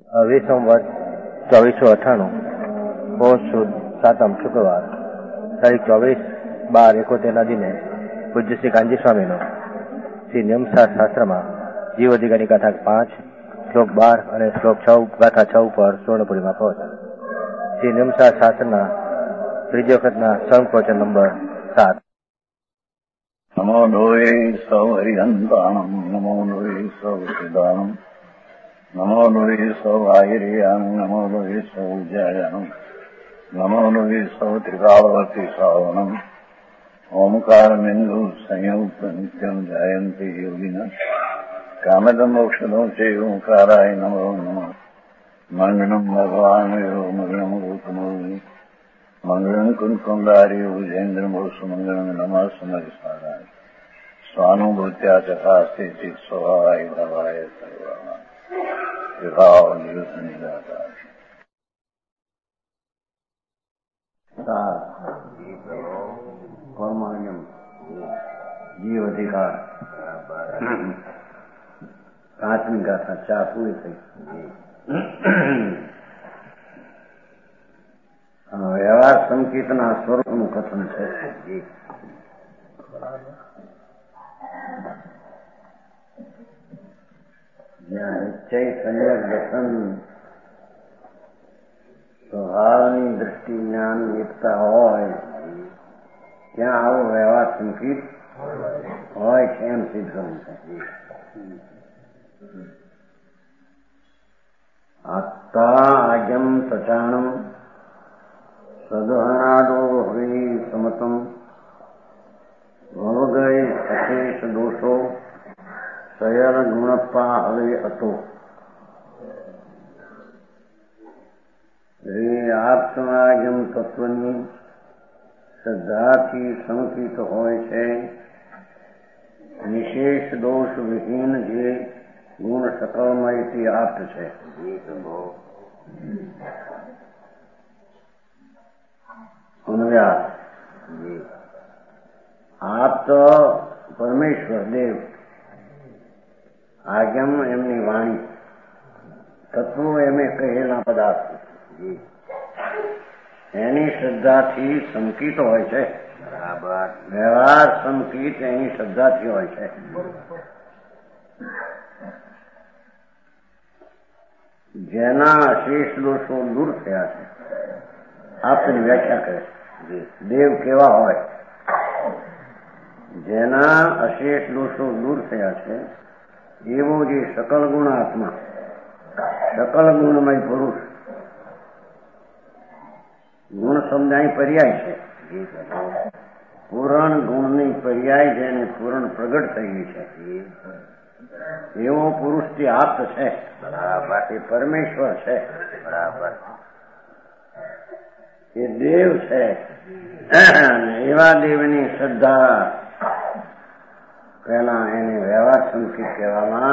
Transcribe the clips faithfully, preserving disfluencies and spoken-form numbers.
विषम वर्ष चौबीसो अठाणु पौष सुद सातम शुक्रवार तारीख चौबीस बार एकोतेर ना दिने पूज्य श्री कांजी स्वामी नो श्री नियमशास्त्र शास्त्र में जीव अधिकारी गाथा पांच श्लोक बार और श्लोक छ गाथा छ पर स्वर्णपुरी में पहुंचा। श्री नियमशास्त्र शास्त्र त्रीजी वखत संघ प्रवचन नंबर सात। नमो लोये सौ हरिहंताणम नमो लोये सौ सिदानम नमो लोये सौ आयरियाणम नमो लोये सौ जयाणम नमो लोये सौ त्रिकालवर्ती सावनम ओमकार बिंदु संयुक्त नित्यम जायन्ति योगिना कामदम मोक्षदो चे ओंकाराय नमो नमः। मंगलम भगवान यो मंगलम रूपमोहि मंगलम कुंकुमधारी भुजेन्द्र मोसु मंगलम नमः समरिसाराय स्वानुभूत्या चकास्ते चित स्वभावाय भवाय सर्वाः विभाव निरुद्ध निराकार कर्माण्यम जीव अधिकार पांचवी गाथा चार पूरी थी। व्यवहार संकेतना स्वरूप નું કથન છે। જ્યાં નિશ્ચય સંયમ દર્શન સ્વભાવની દ્રષ્ટિ જ્ઞાન એકતા હોય ત્યાં આવો વ્યવહાર સંકેત હોય છે એમ સિદ્ધ કરવું છે। આત્તા આજમ પ્રચાણમ સદહનાદો હરિ સમતમ ભવગય અશેષ દોષો સયર ગુણપ્પા હવે હતો। એ આત્માજમ તત્વની શ્રદ્ધાથી સંકિત હોય છે। નિશેષ દોષ વિહીન જે ગુણ સકળમયથી આપ્ત છે। अनुव्यास आप तो परमेश्वर देव आज्ञम एमनी वाणी तत्व एमे कहेला पदार्थ एनी श्रद्धाथी संकित होय छे। बराबर व्यवहार संकित एनी श्रद्धाथी होय छे। जेना शेष दोषो दूर थया छे आपनी व्याख्या करे देव केवा होय जेना अशेष दोषो दूर थया छे एवो जे सकल गुण आत्मा सकल गुणमय पुरुष गुण शब्दनी पर्याय छे। पूर्ण गुणनी पर्याय जेने पूर्ण प्रगट थई छे एवो पुरुष થી આપ્ત છે। બરાબર એ પરમેશ્વર છે। બરાબર એ દેવ છે। એવા દેવની શ્રદ્ધા પેલા એને વ્યવહાર સંકેત કહેવામાં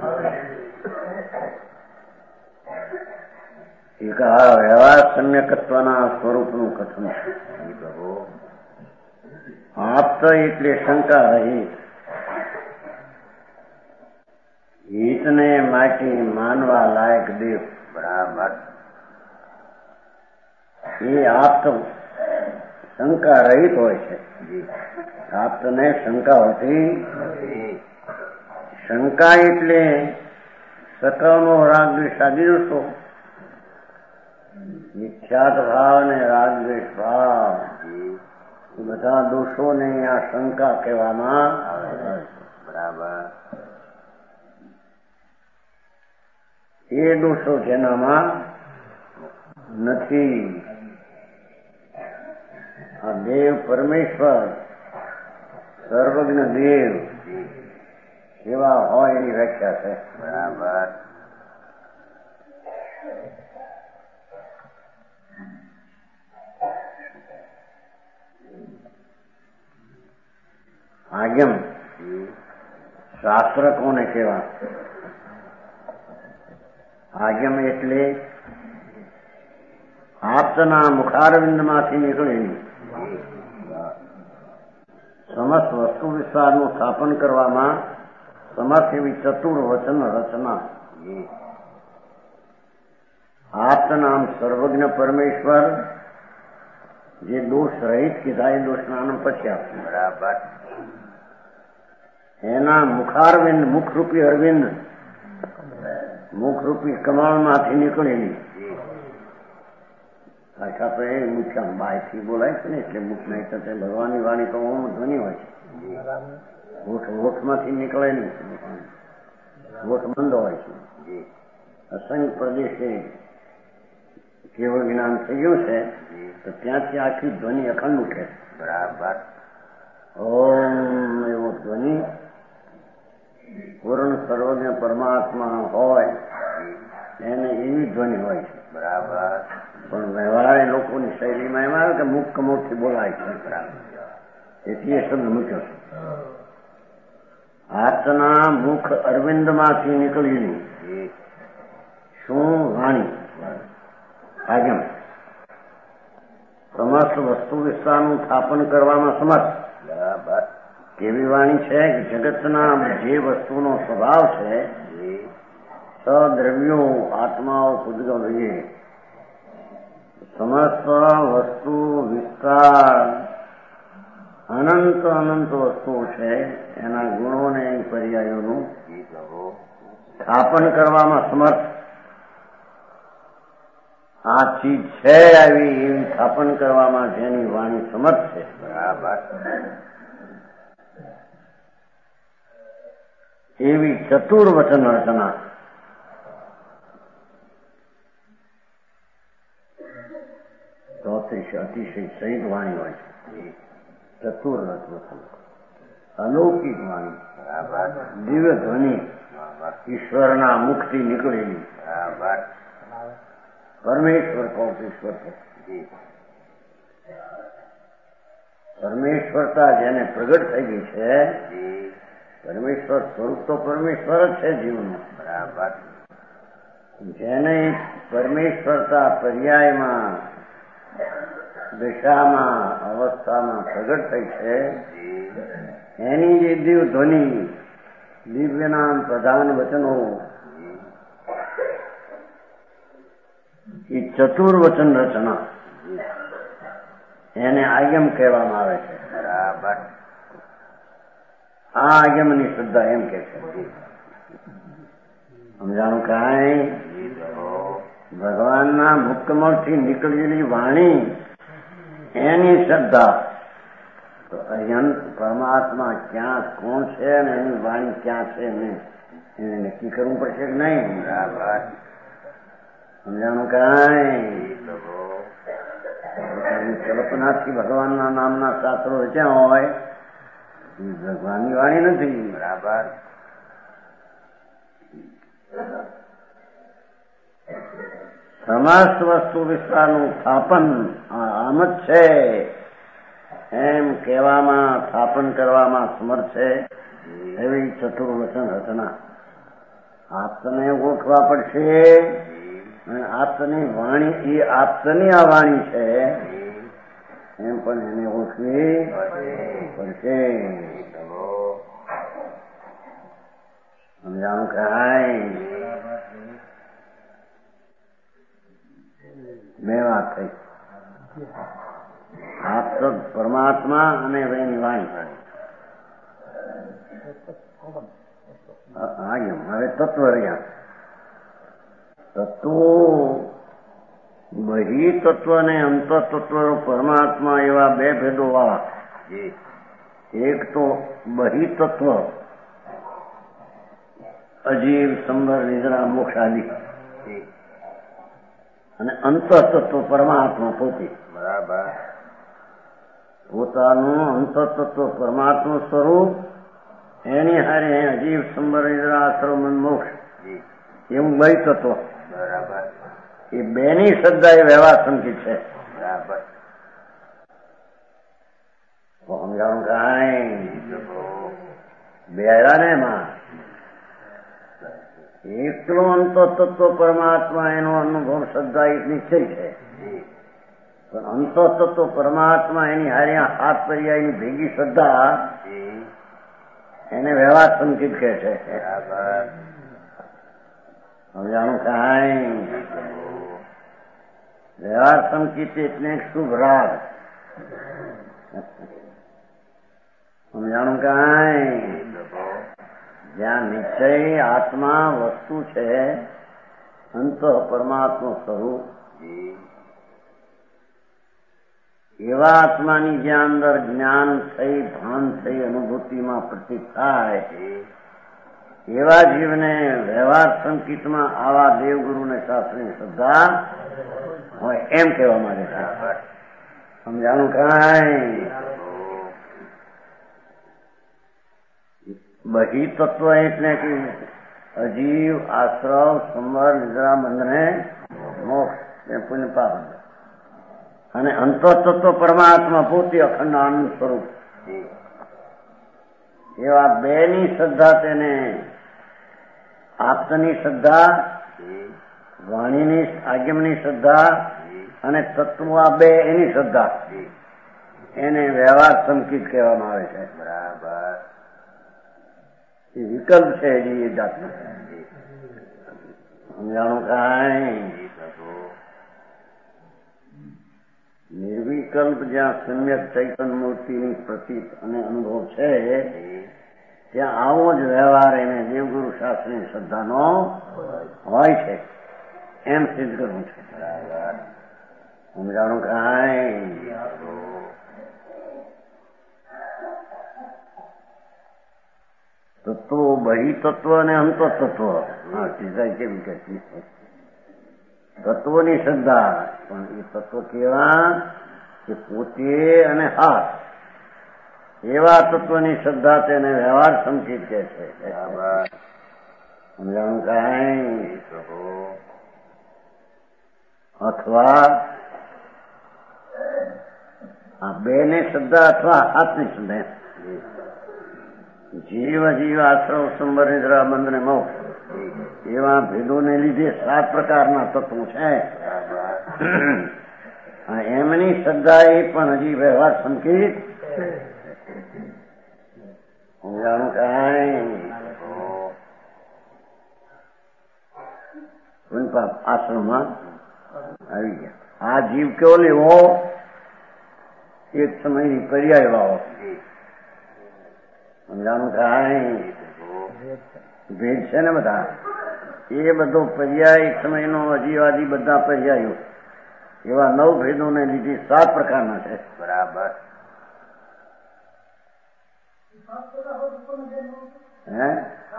એક આ વ્યવહાર સમ્યકત્વના સ્વરૂપનું કથન છે। આપ્ત એટલે શંકા રહિત हितने माटी मानवा लायक देव। बराबर ये आप तो शंका रहित होय छे। आप तो ने शंका होती शंका एटले सकलनो राग द्वेष आदि दोषो मिथ्यात भाव ने राग द्वेष भाव बधा दोषो ने आ शंका कहेवामां आवे। बराबर ये दोषो जेनामां નથી। आ देव परमेश्वर सर्वज्ञ देव एवा होय एनी व्याख्या छे। बराबर आज्ञम शास्त्र कोने कहेवा आज्ञम एटले आपना मुखारविंद मांथी निकळेली समस्त वस्तु विस्तारનું સ્થાપન કરવામાં समर्थ एवी चतुर वचन रचना આત્મનામ સર્વજ્ઞ પરમેશ્વર જે દોષ રહિત કીધા એ દોષ નામ પછી આપશે. બરાબર. એના મુખારવિંદ મુખરૂપી અરવિંદ મુખરૂપી કમળમાંથી નીકળેલી આખા તો એ મુખ્ય બાયથી બોલાય છે ને એટલે મુખ નહીં થશે. ભગવાનની વાણી તો ઓમ ધ્વનિ હોય છે. હોઠ હોઠમાંથી નીકળે નહીં. હોઠ બંધ હોય છે. અસંગ પ્રદેશે કેવળ જ્ઞાન થઈ ગયું છે તો ત્યાંથી આખી ધ્વનિ અખંડ ઉઠે. બરાબર. ઓમ એવો ધ્વનિ પૂર્ણ સર્વજ્ઞ પરમાત્મા હોય એને એવી ધ્વનિ હોય છે. બરાબર. પણ વ્યવહારે લોકોની શૈલીમાં એમાં આવે કે મુખ કમોઠથી બોલાય છે. એથી એ શબ્દ મૂક્યો છે. હાથના મુખ અરવિંદમાંથી નીકળેલી શું વાણી આગમ સમસ્ત વસ્તુ વિસ્તારનું સ્થાપન કરવામાં સમર્થ. બરાબર. કેવી વાણી છે કે જગતના જે વસ્તુનો સ્વભાવ છે સદ્રવ્યો આત્માઓ પૂજગલ રહીએ સમસ્ત વસ્તુ વિસ્તાર અનંત અનંત વસ્તુઓ છે એના ગુણોને પર્યાયોનું સ્થાપન કરવામાં સમર્થ. આ ચીજ છે આવી એવી સ્થાપન કરવામાં જેની વાણી સમર્થ છે. બરાબર. એવી ચતુર્વચન રચના અતિશય અતિશય સહિત વાણી હોય છે. ચતુર વચન અલૌકિક વાણી. દિવ્ય ધ્વનિ ઈશ્વરના મુખથી નીકળેલી. પરમેશ્વર કૌપેશ્વર છે. પરમેશ્વરતા જેને પ્રગટ થઈ ગઈ છે પરમેશ્વર સ્વરૂપ તો પરમેશ્વર જ છે જીવનું. બરાબર. જેને પરમેશ્વરતા પર્યાયમાં દિશામાં અવસ્થામાં પ્રગટ થઈ છે એની જે દિવ્ય ધ્વનિ દિવ્યના પ્રધાન વચનો એ ચતુર્વચન રચના એને આગમ કહેવામાં આવે છે. બરાબર. આ આગમની શ્રદ્ધા એમ કે છે. સમજાણું કાંઈ ભગવાનના મુક્તમળથી નીકળેલી વાણી એની શ્રદ્ધા તો અહીંયા પરમાત્મા ક્યાં કોણ છે અને એની વાણી ક્યાં છે એને નક્કી કરવું પડશે કે નહીં. બરાબર. સમજાણું કાંઈ કલ્પનાથી ભગવાનના નામના શાસ્ત્રો રચ્યા હોય ભગવાનની વાણી નથી. બરાબર. સમસ્ત વસ્તુ વિસ્તારનું સ્થાપન આમ જ છે એમ કહેવામાં સ્થાપન કરવામાં સમર્થ છે એવી ચતુર્વચન રચના આપને ઓળખવા પડશે. અને આપની વાણી એ આપની આ વાણી છે એમ પણ એને ઓળખવી પડશે. સમજાણું કાંઈ બે વાત થઈ. આપ તો પરમાત્મા અને એની વાણી. હવે તત્વ રહ્યા. તત્વો બહિ તત્વ અને અંત તત્વ પરમાત્મા એવા બે ભેદો વાળા. એક તો બહિ તત્વ અજીવ સંબર નિદ્રા મોક્ષ આદિ અને અંત તત્વ પરમાત્મા પોતે. બરાબર. પોતાનું અંત તત્વ પરમાત્મા સ્વરૂપ એની હારે અજીવ સંબર નિદ્રા આશ્રમ મન મોક્ષ એવું બહિ તત્વ. બરાબર. એ બેની શ્રદ્ધા એ વ્યવહાર સંકિત છે. બરાબર. સમજાણું કાંઈ બે આવ્યા ને એમાં એકલો અંત તત્વ પરમાત્મા એનો અનુભવ શ્રદ્ધા એક નિશ્ચય છે પણ અંત તત્વ પરમાત્મા એની હાર્યા હાથ પર્યાયની ભેગી શ્રદ્ધા એને વ્યવહાર સંકિત કહે છે. સમજાણું કાંઈ વ્યવહાર સંકિત એટલે શુભ રાગ. સમજાણું કાંઈ? જ્યાં નિશ્ચય આત્મા વસ્તુ છે, અંત પરમાત્મા સ્વરૂપ, એવા આત્માની જ્યાં અંદર જ્ઞાન થઈ, ભાન થઈ, અનુભૂતિમાં પ્રતીત થાય, એવા જીવને વ્યવહાર સંકિતમાં આવા દેવગુરુને શાસ્ત્રની શ્રદ્ધા હોય એમ કહેવા માંગે છે. સમજાણું કાંઈ? બહી તત્વ એટલે કે અજીવ, આશ્રવ, સંવર, નિદ્રા, બંધને મોક્ષ એ પુણ્ય પાપ, અને અંતઃતત્વ પરમાત્મા પોતે અખંડ આનંદ સ્વરૂપ. એવા બે ની શ્રદ્ધા તેને આપતની શ્રદ્ધા, વાણીની આજ્ઞમની શ્રદ્ધા અને તત્વ આ બે એની શ્રદ્ધા, એને વ્યવહાર સંકિત કહેવામાં આવે છે. બરાબર. એ વિકલ્પ છે એ જાતનો. સમજાણું કાંઈ? નિર્વિકલ્પ જ્યાં સમ્યક ચૈતન્ય મૂર્તિની પ્રતીત અને અનુભવ છે, ત્યાં આવો જ વ્યવહાર એને દેવગુરુ શાસ્ત્રની શ્રદ્ધાનો હોય છે એમ સિદ્ધ કરવું છે. સમજાણું કાંઈ? તત્વો બહી તત્વ અને અંત તત્વ, હા સીધા કેવી કે તત્વોની શ્રદ્ધા, પણ એ તત્વ કેવા કે પોતે અને હાથ, એવા તત્વની શ્રદ્ધા તેને વ્યવહાર સંકિત કહે છે. સમજાણું કાંઈ? અથવા આ બે ને શ્રદ્ધા અથવા હાથની શ્રદ્ધા. જીવ અજીવ, આશ્રવ, સંવર, નિદ્રા, બંધ ને મોક્ષ, એવા ભેદોને લીધે સાત પ્રકારના તત્વો છે. એમની શ્રદ્ધા એ પણ હજી વ્યવહાર સંકેત. સમજાણું કાંઈ? આશ્રમમાં આવી ગયા. આ જીવ કેવો લેવો? એક સમયની પર્યાય વાવો. સમજાણું કાંઈ? ભેદ છે ને બધા. એ બધો પર્યાય એક સમયનો અજીવાદી બધા પર્યાયો એવા નવ ભેદોને લીધે સાત પ્રકારના છે. બરાબર. હે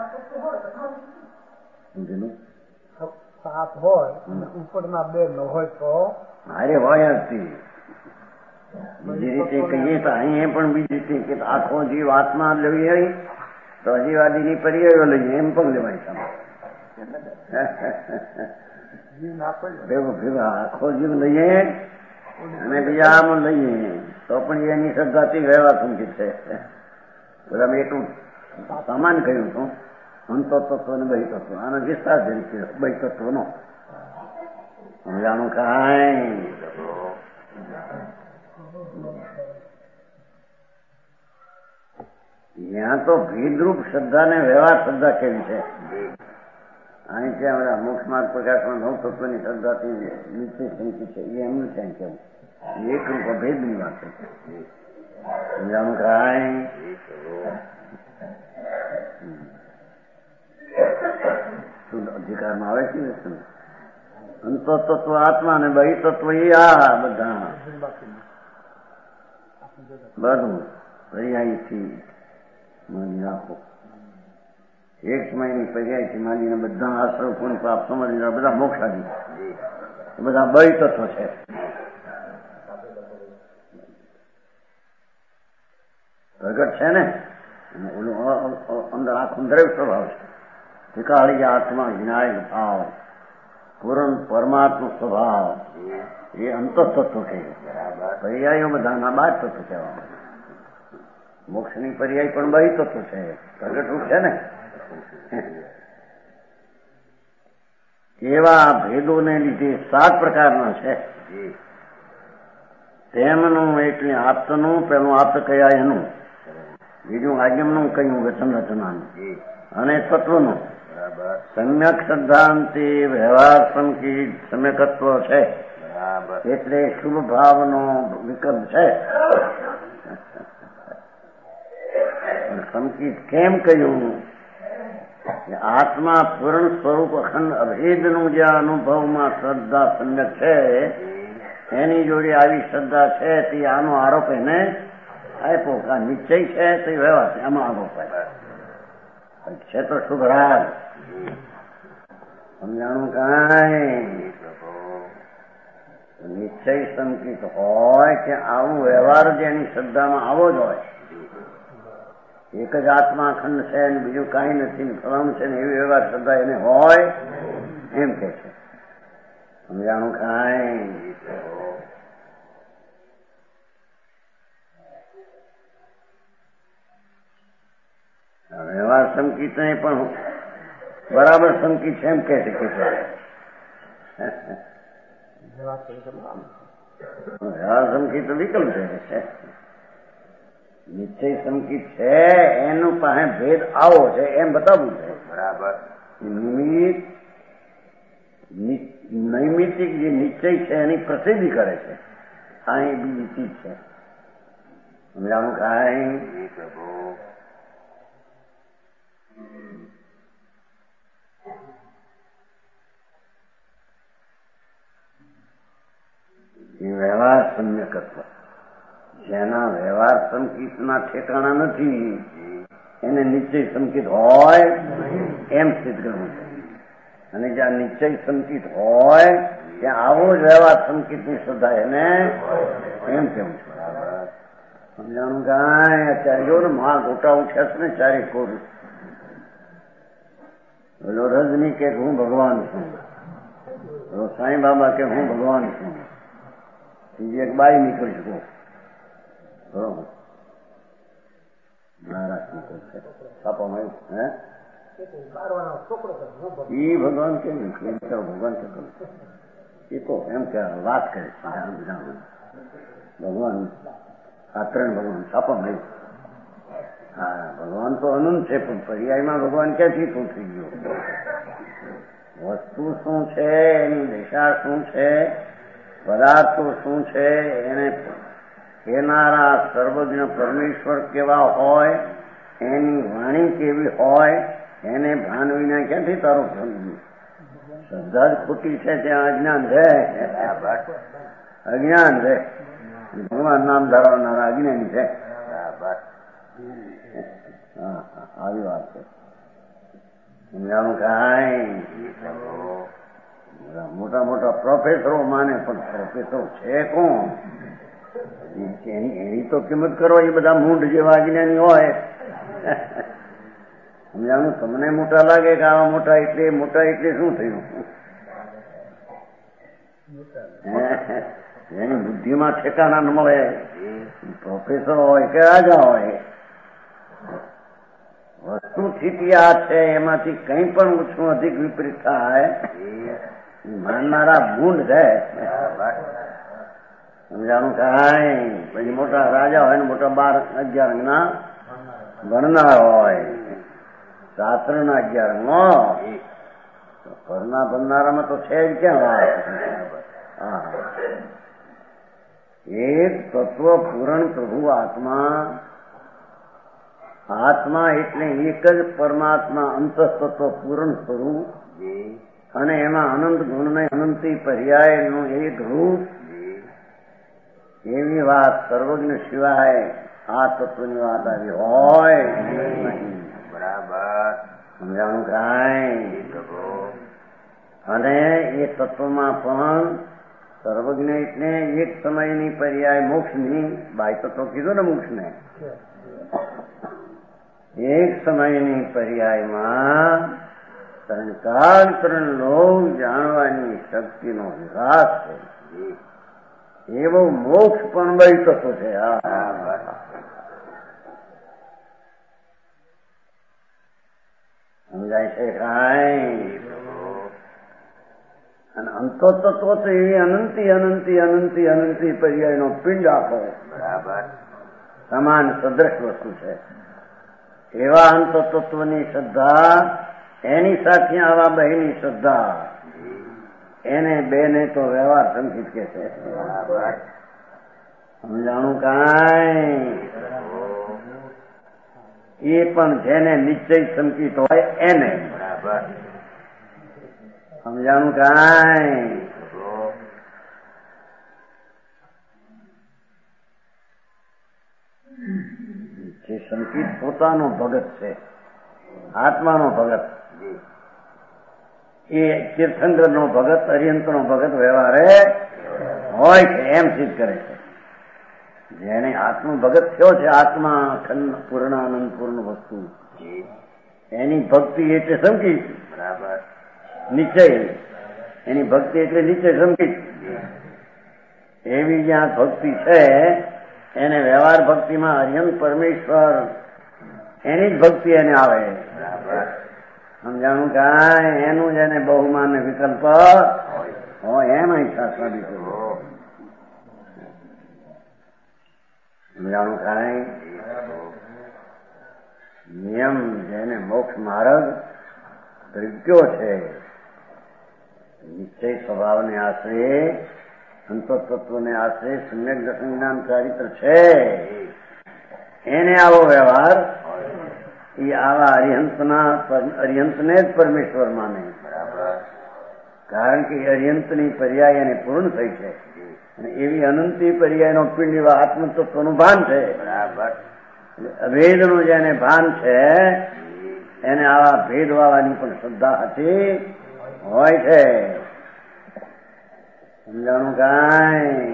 સાત હોય ઉપરના બે ન હોય તો મારે હોય જ. બીજી રીતે કહીએ તો અહીં પણ બીજી રીતે કે આખો જીવ આત્મા લઈએ તો અજીવાદીની પર્યાયો લઈએ એમ પણ લેવાય. ભેગો ભેગો આખો જીવ લઈએ અને બીજા આમ લઈએ તો પણ એની શ્રદ્ધાથી વ્યવહાર સંકિત છે. બધા મેં એટલું સામાન કહ્યું હતું, અંત તત્વ ને બહી તત્વ. આનો વિસ્તાર છે બહી તત્વ નો. સમજાણું કાંઈ? ત્યાં તો ભેદરૂપ શ્રદ્ધા ને વ્યવહાર શ્રદ્ધા કેવી છે. અહીં ત્યાં બધા મોક્ષ માર્ગ પ્રકાશમાં નવ તત્વની શ્રદ્ધાથી નીચે સંકિત છે. એ એમનું છે કેવું એક રૂપ ભેદની વાત છે. સમજાણું કાંઈ? અધિકારમાં આવે છે ને અંત તત્વ આત્મા ને બહી તત્વ એ આ બધા બધું પર્યાયથી માની રાખો. એક સમયની પર્યાયથી માનીને બધા આશ્રવ પણ પાપ સમજ બધા મોક્ષાદી બધા બહી તત્વ છે. પ્રગટ છે ને ઓલું અંદર આખું દ્રવ્ય સ્વભાવ છે. ઠીકાળી આત્મા વિનાયક ભાવ, પૂર્ણ પરમાત્મા સ્વભાવ, એ અંત તત્વ છે. પર્યાયો બધાના બાર તત્વ કહેવામાં. મોક્ષની પર્યાય પણ બહી તત્વ છે. પ્રગટ રૂપ છે ને. એવા ભેદોને લીધે સાત પ્રકારના છે. તેમનું એટલે આપતનું પેલું આપ્ત કયા એનું, બીજું આજ્ઞમનું કહ્યું વચન રચનાનું, અને તત્વનું સમ્યક શ્રદ્ધાંતિ વ્યવહાર સંકિત સમ્યકત્વ છે. એટલે શુભ ભાવનો વિકલ્પ છે. સંકિત કેમ કહ્યું? આત્મા પૂર્ણ સ્વરૂપ અખંડ અભેદનું જે અનુભવમાં શ્રદ્ધા સમ્યક છે એની જોડે આવી શ્રદ્ધા છે તે આનો આરોપ એને આપ્યો. કા નિશ્ચય છે તે વ્યવહાર છે, આમાં આરોપ આપ્યો છે તો શુભ રાગ સમજાણું. કાંઈ નિશ્ચય સંકિત હોય કે આવું વ્યવહાર જેની શ્રદ્ધામાં આવો જ હોય, એક જ આત્મા અખંડ છે ને બીજું કાંઈ નથી ફલાણું છે ને એવી વ્યવહાર શ્રદ્ધા એને હોય એમ કે છે. સમજાણું. કાંઈ વ્યવહાર સંકિત નહીં પણ બરાબર સંકિત છે એમ કે છે કેટલા વ્યવહાર સંકિત વિકલ્પ છે. નિશ્ચય સંકિત છે એનું પાસે ભેદ આવો છે એમ બતાવવું છે. બરાબર. નિમિત્ત નૈમિતિક જે નિશ્ચય છે એની પ્રસિદ્ધિ કરે છે. આ એ બીજી ચીજ છે. સમજાણું. કાંઈ વ્યવહાર સમ્યકત્વ જેના વ્યવહાર સંકિતના ઠેકાણા નથી એને નિશ્ચય સંકિત હોય એમ સિદ્ધ કરવું છે. અને જ્યાં નિશ્ચય સંકિત હોય ત્યાં આવો જ વ્યવહાર સંકિતની શ્રદ્ધા એને એમ કેવું છે. સમજાણું. કાંઈ અત્યારે જો ને મહા ગોટા ઉઠ્યા છે ને ચારે કોર. પેલો રજની કે હું ભગવાન છું, પેલો સાંઈ બાબા કે હું ભગવાન છું, બીજી એક બાઈ નીકળી શકો બરોબર મહારાજ નીકળશે છાપામાં હે ઈ ભગવાન કેમ ભગવાન એ તો એમ કે વાત કરે ભગવાન આ ત્રણ ભગવાન છાપામાં આવ્યું. હા ભગવાન તો અનંત છે પણ પર્યાયમાં ભગવાન ક્યાંથી શું થઈ ગયો? વસ્તુ શું છે, એની દિશા શું છે, પદાર્થો શું છે, એને કહેનારા સર્વજ્ઞ પરમેશ્વર કેવા હોય, એની વાણી કેવી હોય, એને ભાન વિના ક્યાંથી તારું ભણવું? શ્રદ્ધા જ ખોટી છે ત્યાં અજ્ઞાન છે. અજ્ઞાન છે. ભગવાન નામ ધરાવનારા અજ્ઞાની છે. હા આવી વાત છે. સમજાણું. કાંઈ મોટા મોટા પ્રોફેસરો માને પણ પ્રોફેસર છે કોણ? એની એની તો કિંમત કરો. એ બધા મૂંઢ જેવા અજ્ઞાની હોય. સમજાણું. તમને મોટા લાગે કે આવા મોટા એટલે મોટા એટલે શું થયું? એની બુદ્ધિમાં ઠેકાણા ન મળે. પ્રોફેસર હોય કે રાજા હોય, વસ્તુ સ્થિતિ આ છે એમાંથી કઈ પણ ઓછું અધિક વિપરીત થાય માનનારા મૂંઢ છે. સમજાણું. કાંઈ પછી મોટા રાજા હોય ને મોટા બાર અગિયાર અંગના ભણનાર હોય, શાસ્ત્ર ના અગિયાર અંગો ઘરના ભણનારામાં તો છે જ ક્યાં? હા એક તત્વ પૂરણ પ્રભુ આત્મા. આત્મા એટલે એક જ પરમાત્મા અંતઃતત્વ પૂરણ સ્વરૂપ અને એમાં અનંત ગુણ ને અનંતી પર્યાય નું એક રૂપ. એવી વાત સર્વજ્ઞ સિવાય આ તત્વની વાત આવી હોય નહીં. બરાબર. સમજાણું. કાંઈ અને એ તત્વમાં પણ સર્વજ્ઞ એટલે એક સમયની પર્યાય મોક્ષની બાય તત્વ કીધું ને મોક્ષને એક સમયની પર્યાયમાં ત્રણ કાળ ત્રણ લોક જાણવાની શક્તિનો વિકાસ છે. એવો મોક્ષ પણ બળી તત્વ છે. સમજાય છે? કાંઈ અને અંતો તત્વ તો એવી અનંતી અનંતી અનંતી અનંતી પર્યાયનો પિંડ આપો. બરાબર. સમાન સદ્રશ વસ્તુ છે. એવા અંત તત્વની શ્રદ્ધા, એની સાથે આવા બહેની શ્રદ્ધા એને બે ને તો વ્યવહાર સંકિત કે છે. સમજાણું કાંઈ? એ પણ જેને નિશ્ચય સંકિત હોય એને. સમજાણું કાંઈ? જે સંકિત પોતાનો ભગત છે, આત્માનો ભગત, એ તીર્થંકર નો ભગત, અરિયંત નો ભગત વ્યવહારે હોય છે એમ સિદ્ધ કરે છે. જેને આત્મ ભગત થયો છે, આત્મા અખંડ પૂર્ણ આનંદ પૂર્ણ વસ્તુ, એની ભક્તિ એટલે સંકિત. બરાબર. નિશ્ચય, એની ભક્તિ એટલે નિશ્ચય સંકિત. એવી જ્યાં ભક્તિ છે એને વ્યવહાર ભક્તિમાં અરિયંત પરમેશ્વર એની જ ભક્તિ એને આવે. સમજાણું કાંઈ? એનું જેને બહુમાન વિકલ્પ હોય એમ શાસ્ત્ર દીધું. સમજાણું કાંઈ? નિયમ જેને મોક્ષ માર્ગ પ્રગટ્યો છે, નિશ્ચય સ્વભાવને આશ્રય, અંતતત્વને આશ્રય, સમ્યક દર્શન જ્ઞાન ચારિત્ર છે, એને આવો વ્યવહાર એ આવા અરિહંતના અરિહંતને જ પરમેશ્વર માને. કારણ કે અરિહંતની પર્યાય એને પૂર્ણ થઈ છે અને એવી અનંતી પર્યાયનો પિંડ એવા આત્મતત્વનું ભાન છે. ભેદનું જેને ભાન છે એને આવા ભેદ વાળાની પણ શ્રદ્ધા હતી હોય છે. સમજાણું કાંઈ?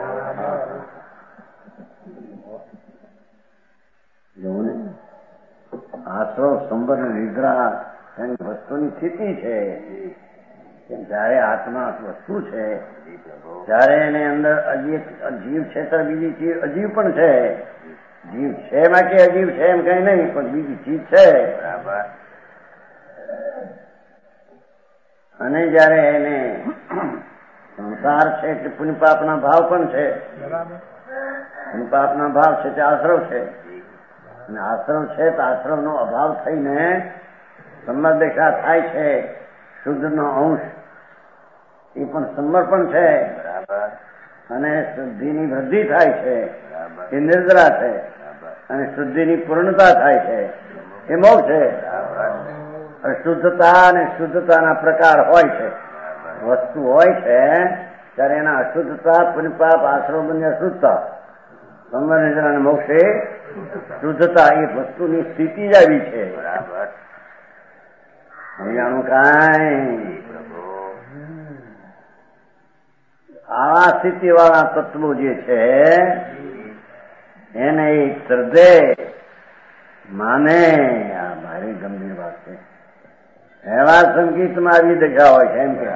જોવું ને, આશ્રવ સંબર નિદ્રા એની વસ્તુની સ્થિતિ છે. જયારે આત્મા વસ્તુ છે, ત્યારે એની અંદર અજીવ અજીવ છે તો બીજી ચીજ અજીવ પણ છે. જીવ છે એમાં કે અજીવ છે એમ કઈ નહીં, પણ બીજી ચીજ છે. બરાબર. અને જયારે એને સંસાર છે એટલે પુણ્યપાપના ભાવ પણ છે. પુણ્યપાપના ભાવ છે તે આશ્રવ છે, અને આશ્રવ છે તો આશ્રવનો અભાવ થઈને સમર્દેશા થાય છે. શુદ્ધનો અંશ એ પણ સમર્પણ છે. અને શુદ્ધિની વૃદ્ધિ થાય છે એ નિર્જરા છે, અને શુદ્ધિની પૂર્ણતા થાય છે એ મોક્ષ છે. અશુદ્ધતા અને શુદ્ધતાના પ્રકાર હોય છે, વસ્તુ હોય છે ત્યારે એના અશુદ્ધતા, પુણ્યપાપ, આશ્રવ બંને અશુદ્ધતા, સંવર નિદ્રા અને મોક્ષે શુદ્ધતા. એ વસ્તુની સ્થિતિ જ આવી છે. બરાબર. સમજાણું કાંઈ? આવા સ્થિતિ વાળા તત્વો જે છે એને એક શ્રદ્ધે માને. આ ભારે ગંભીર વાત છે. એવા સંગીતમાં આવી દશા હોય છે એમ કે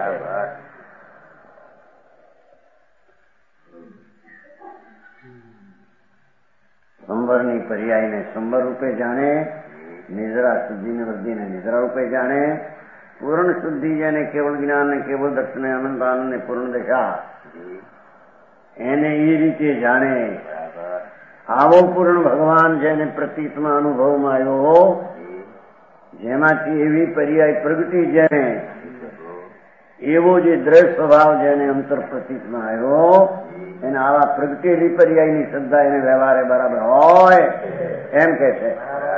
સંવરની પર્યાયને સંવર રૂપે જાણે, નિદ્રા શુદ્ધિને વૃદ્ધિને નિદ્રા રૂપે જાણે, પૂર્ણ શુદ્ધિ જેને કેવળ જ્ઞાન ને કેવળ દર્શન અનંત આનંદ ને પૂર્ણ દશા એને એ રીતે જાણે. આવો પૂર્ણ ભગવાન જેને પ્રતીતમાં અનુભવમાં આવ્યો, જેમાંથી એવી પર્યાય પ્રગટી જેને એવો જે દ્રઢ સ્વભાવ જેને અંતર પ્રતીતમાં આવ્યો, એને આવા પ્રગટેલી પર્યાયની શ્રદ્ધા એને વ્યવહારે બરાબર હોય એમ કે છે.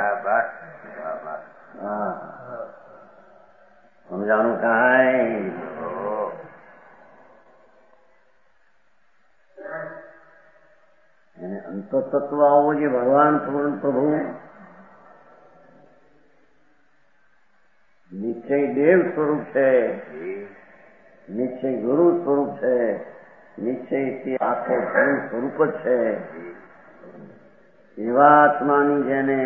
હા, સમજાણું કાંઈ? એને અંતતત્વ આવો જે ભગવાન પૂર્ણ પ્રભુ નિશ્ચય દેવ સ્વરૂપ છે, નિશ્ચય ગુરુ સ્વરૂપ છે, નિશ્ચયથી આખો ધર્મ સ્વરૂપ જ છે. એવા આત્માની જેને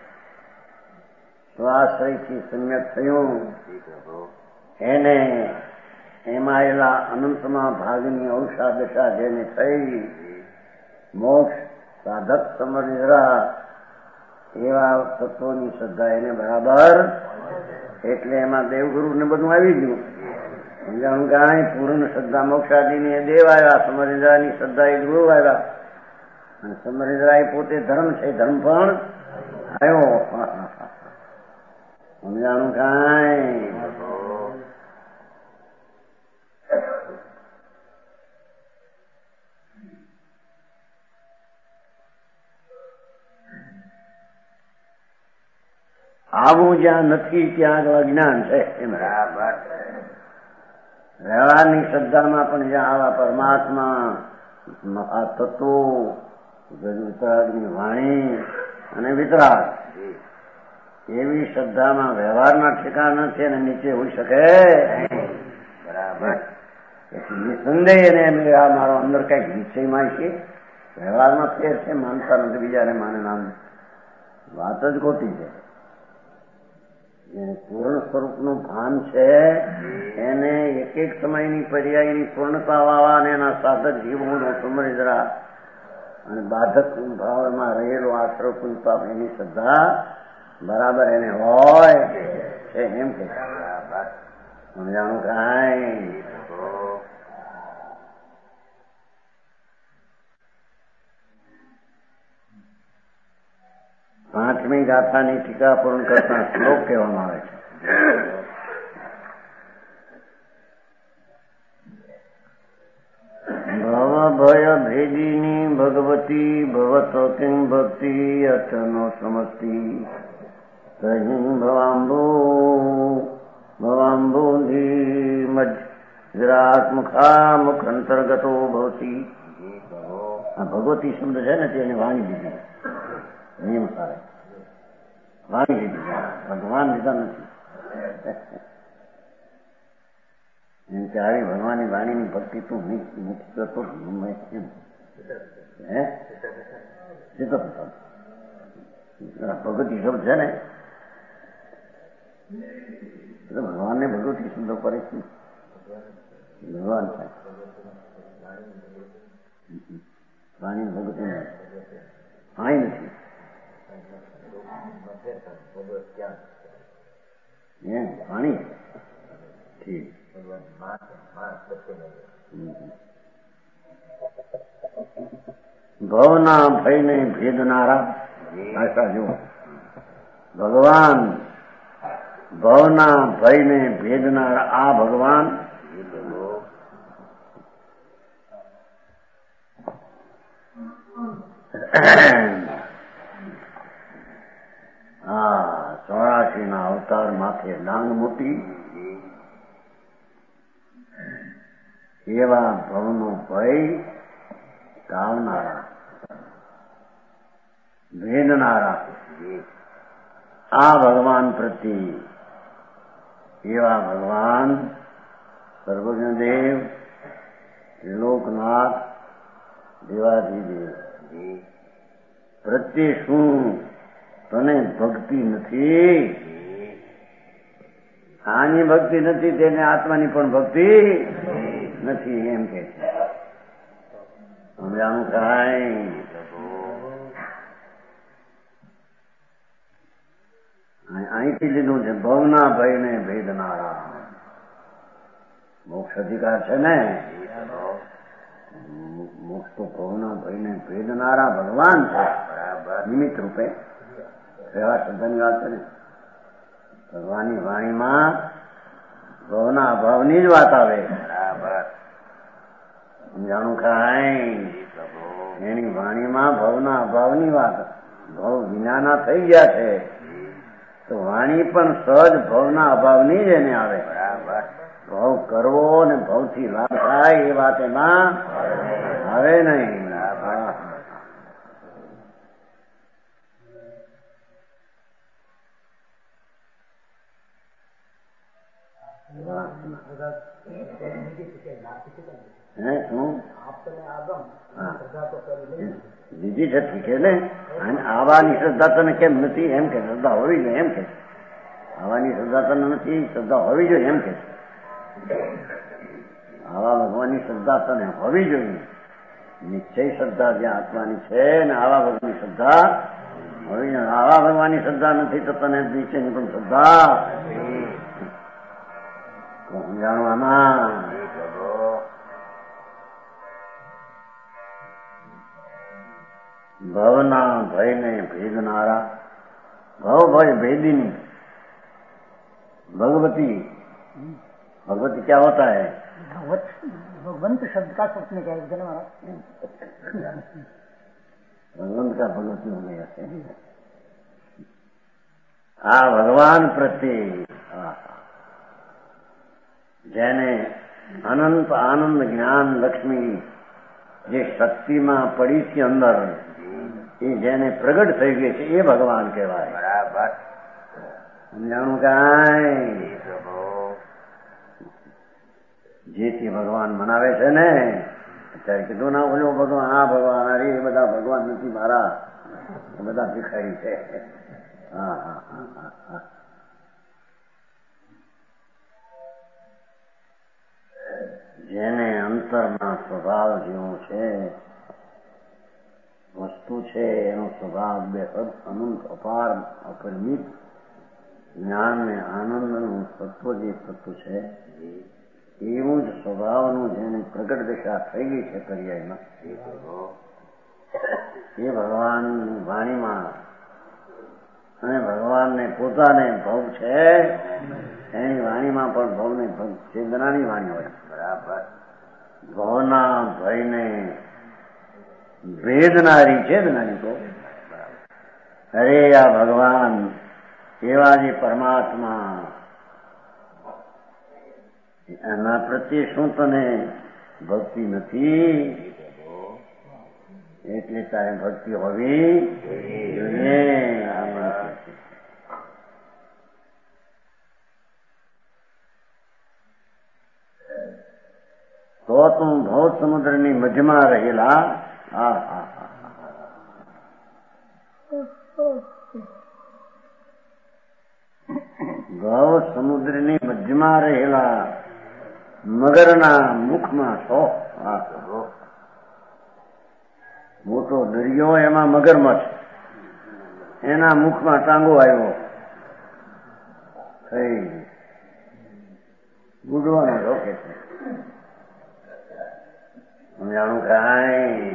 સ્વાશ્રયથી સમ્યક થયું, એને એમાં એલા અનંતમાં ભાગની અવશા દશા જેને થઈ, મોક્ષ સાધક સમર નિદ્રા એવા તત્વોની શ્રદ્ધા એને બરાબર. એટલે એમાં દેવગુરુ ને બધું આવી ગયું. સમજાણું કાંઈ? પૂર્ણ શ્રદ્ધા મોક્ષાદીની દેવ આવ્યા, સમર નિદ્રાની શ્રદ્ધા એ ગુરુ આવ્યા, અને સમર નિદ્રા એ પોતે ધર્મ છે, ધર્મ પણ આવ્યો. સમજાણું કાંઈ? આવું જ્યાં નથી ત્યાં આગળ અજ્ઞાન છે. એમ બરાબર. વ્યવહારની શ્રદ્ધામાં પણ જ્યાં આવા પરમાત્મા આ તત્વો વિતરાગની વાણી અને વિતરાગ એવી શ્રદ્ધામાં વ્યવહારના ઠેકાણ નથી અને નીચે હોઈ શકે બરાબર. નિસંદેહ એને આ મારો અંદર કઈક નિશ્ચયમાં છે, વ્યવહારમાં ફેર છે, માનતા નથી, બીજાને માને નામ વાત જ ખોટી છે. પૂર્ણ સ્વરૂપનું ભાન છે એને એક એક સમયની પર્યાયની પૂર્ણતા વાળા અને એના સાધક જીવોનો સમજરા અને બાધક ભાવમાં રહેલો આશ્રય પુલતા એની શ્રદ્ધા બરાબર એને હોય છે. એમ કે સમજાણું કાંઈ પાંચમી ગાથાની ટીકા પૂર્ણ કરતા શ્લોક કહેવામાં આવે છે. ભવ ભય ભેદીની ભગવતી ભવતો કિં ભક્તિ અચનો સમસ્તી સહિં ભવાંબો ભવાંબોધી મજરાત મુખા મુખ અંતર્ગતો ભવતી. આ ભગવતી શબ્દ છે ને તેને વાણી દીધી નિયમ સારે વાણી લીધી, ભગવાન લીધા નથી. એમ કે આવી ભગવાનની વાણીની ભક્તિ તું નથી કરતો હે સીધો ભગવતી શબ્દ છે ને એટલે ભગવાનને ભગવતી શબ્દ કરે છે. ભગવાન થાય વાણી ભગવતી વાણી નથી. પાણી ઠીક ભવના ભયને ભેદનારા ભાષા જુઓ. ભગવાન ભવના ભયને ભેદનારા આ ભગવાન હા ચોરાશી ના અવતાર માથે ડાંગ મોટી એવા ભવનો ભય ટાળનારા ભેદનારા આ ભગવાન પ્રત્યે એવા ભગવાન સર્વજ્ઞદેવ ત્રિલોકનાથ દેવાધિદેવ પ્રત્યે શું તને ભક્તિ નથી? આની ભક્તિ નથી તેને આત્માની પણ ભક્તિ નથી. એમ કે છે સમજાણું કાંઈ? અહીંથી લીધું છે ભવના ભયને ભેદનારા. મોક્ષ અધિકાર છે ને, મોક્ષ તો ભવના ભયને ભેદનારા ભગવાન છે નિમિત્ત રૂપે. એવા શબ્દની વાત છે ને ભગવાનની વાણીમાં ભવના અભાવની જ વાત આવે. સમજાણું કાંઈ? એની વાણીમાં ભવના અભાવની વાત. ભવ વિનાના થઈ ગયા છે તો વાણી પણ સહજ ભવના અભાવની જ એને આવે. ભવ કરવો ને ભવથી લાભ થાય એ વાત એમાં આવે નહીં. હે શું લીધી છે ઠીક છે ને. આવાની શ્રદ્ધા તને કેમ નથી? એમ કે શ્રદ્ધા હોવી જોઈએ. એમ કે આવાની શ્રદ્ધા તને નથી, શ્રદ્ધા હોવી જોઈએ. એમ કે આવા ભગવાનની શ્રદ્ધા તને હોવી જોઈએ. નિશ્ચય શ્રદ્ધા જ્યાં આત્માની છે ને આવા ભગવાનની શ્રદ્ધા હોવી જોઈએ. આવા ભગવાનની શ્રદ્ધા નથી તો તને નિશ્ચયની પણ શ્રદ્ધા સમજાણું આમાં. ભવના ભયને ભેદનારા. ભવ ભય भेदिनी भगवती भगवती क्या होता है? भगवत भगवंत शब्द का सोचने का एक जन्म भगवंत का भगवती हो गया है. આ ભગવાન પ્રત્યે જેને અનંત આનંદ જ્ઞાન લક્ષ્મી જે શક્તિમાં પડી છે અંદર, એ જેને પ્રગટ થઈ ગઈ છે એ ભગવાન કહેવાય. બરાબર સમજાણું કાંઈ? જેથી ભગવાન મનાવે છે ને, અત્યારે કીધું ના બોલો ભગવાન આ ભગવાન, અરે એ બધા ભગવાન નથી મારા, એ બધા ભિખારી છે. હા હા હા હા. જેને અંતરમાં સ્વભાવ જેવો છે, વસ્તુ છે એનો સ્વભાવ બેહદ અનંત અપાર અપરિમિત જ્ઞાન ને આનંદનું તત્વ જે તત્વ છે, એવું જ સ્વભાવનું જેને પ્રગટ દશા થઈ ગઈ છે પર્યાયમાં, એ ભગવાનની વાણીમાં, અને ભગવાનને પોતાને ભવ છે એની વાણીમાં પણ ભવને ભવ ચેતનાની વાણી હોય. બરાબર. ભવના ભયને ભેદનારી ચેતનાની તો અરે આ ભગવાન એવા જે પરમાત્મા, એના પ્રત્યે શું તને ભક્તિ નથી? એટલે તારે ભક્તિ હોવી જોઈએ. તો તું ભવ સમુદ્રની મધ્યમાં રહેલા, હા હા હા ભવ સમુદ્રની મધ્યમાં રહેલા મગરના મુખમાં છો. મોટો દરિયો, એમાં મગરમચ્છ, એના મુખમાં ટાંગો આવ્યો, થઈ બુડવાનો રોકે છે. સમજાણું કાંઈ?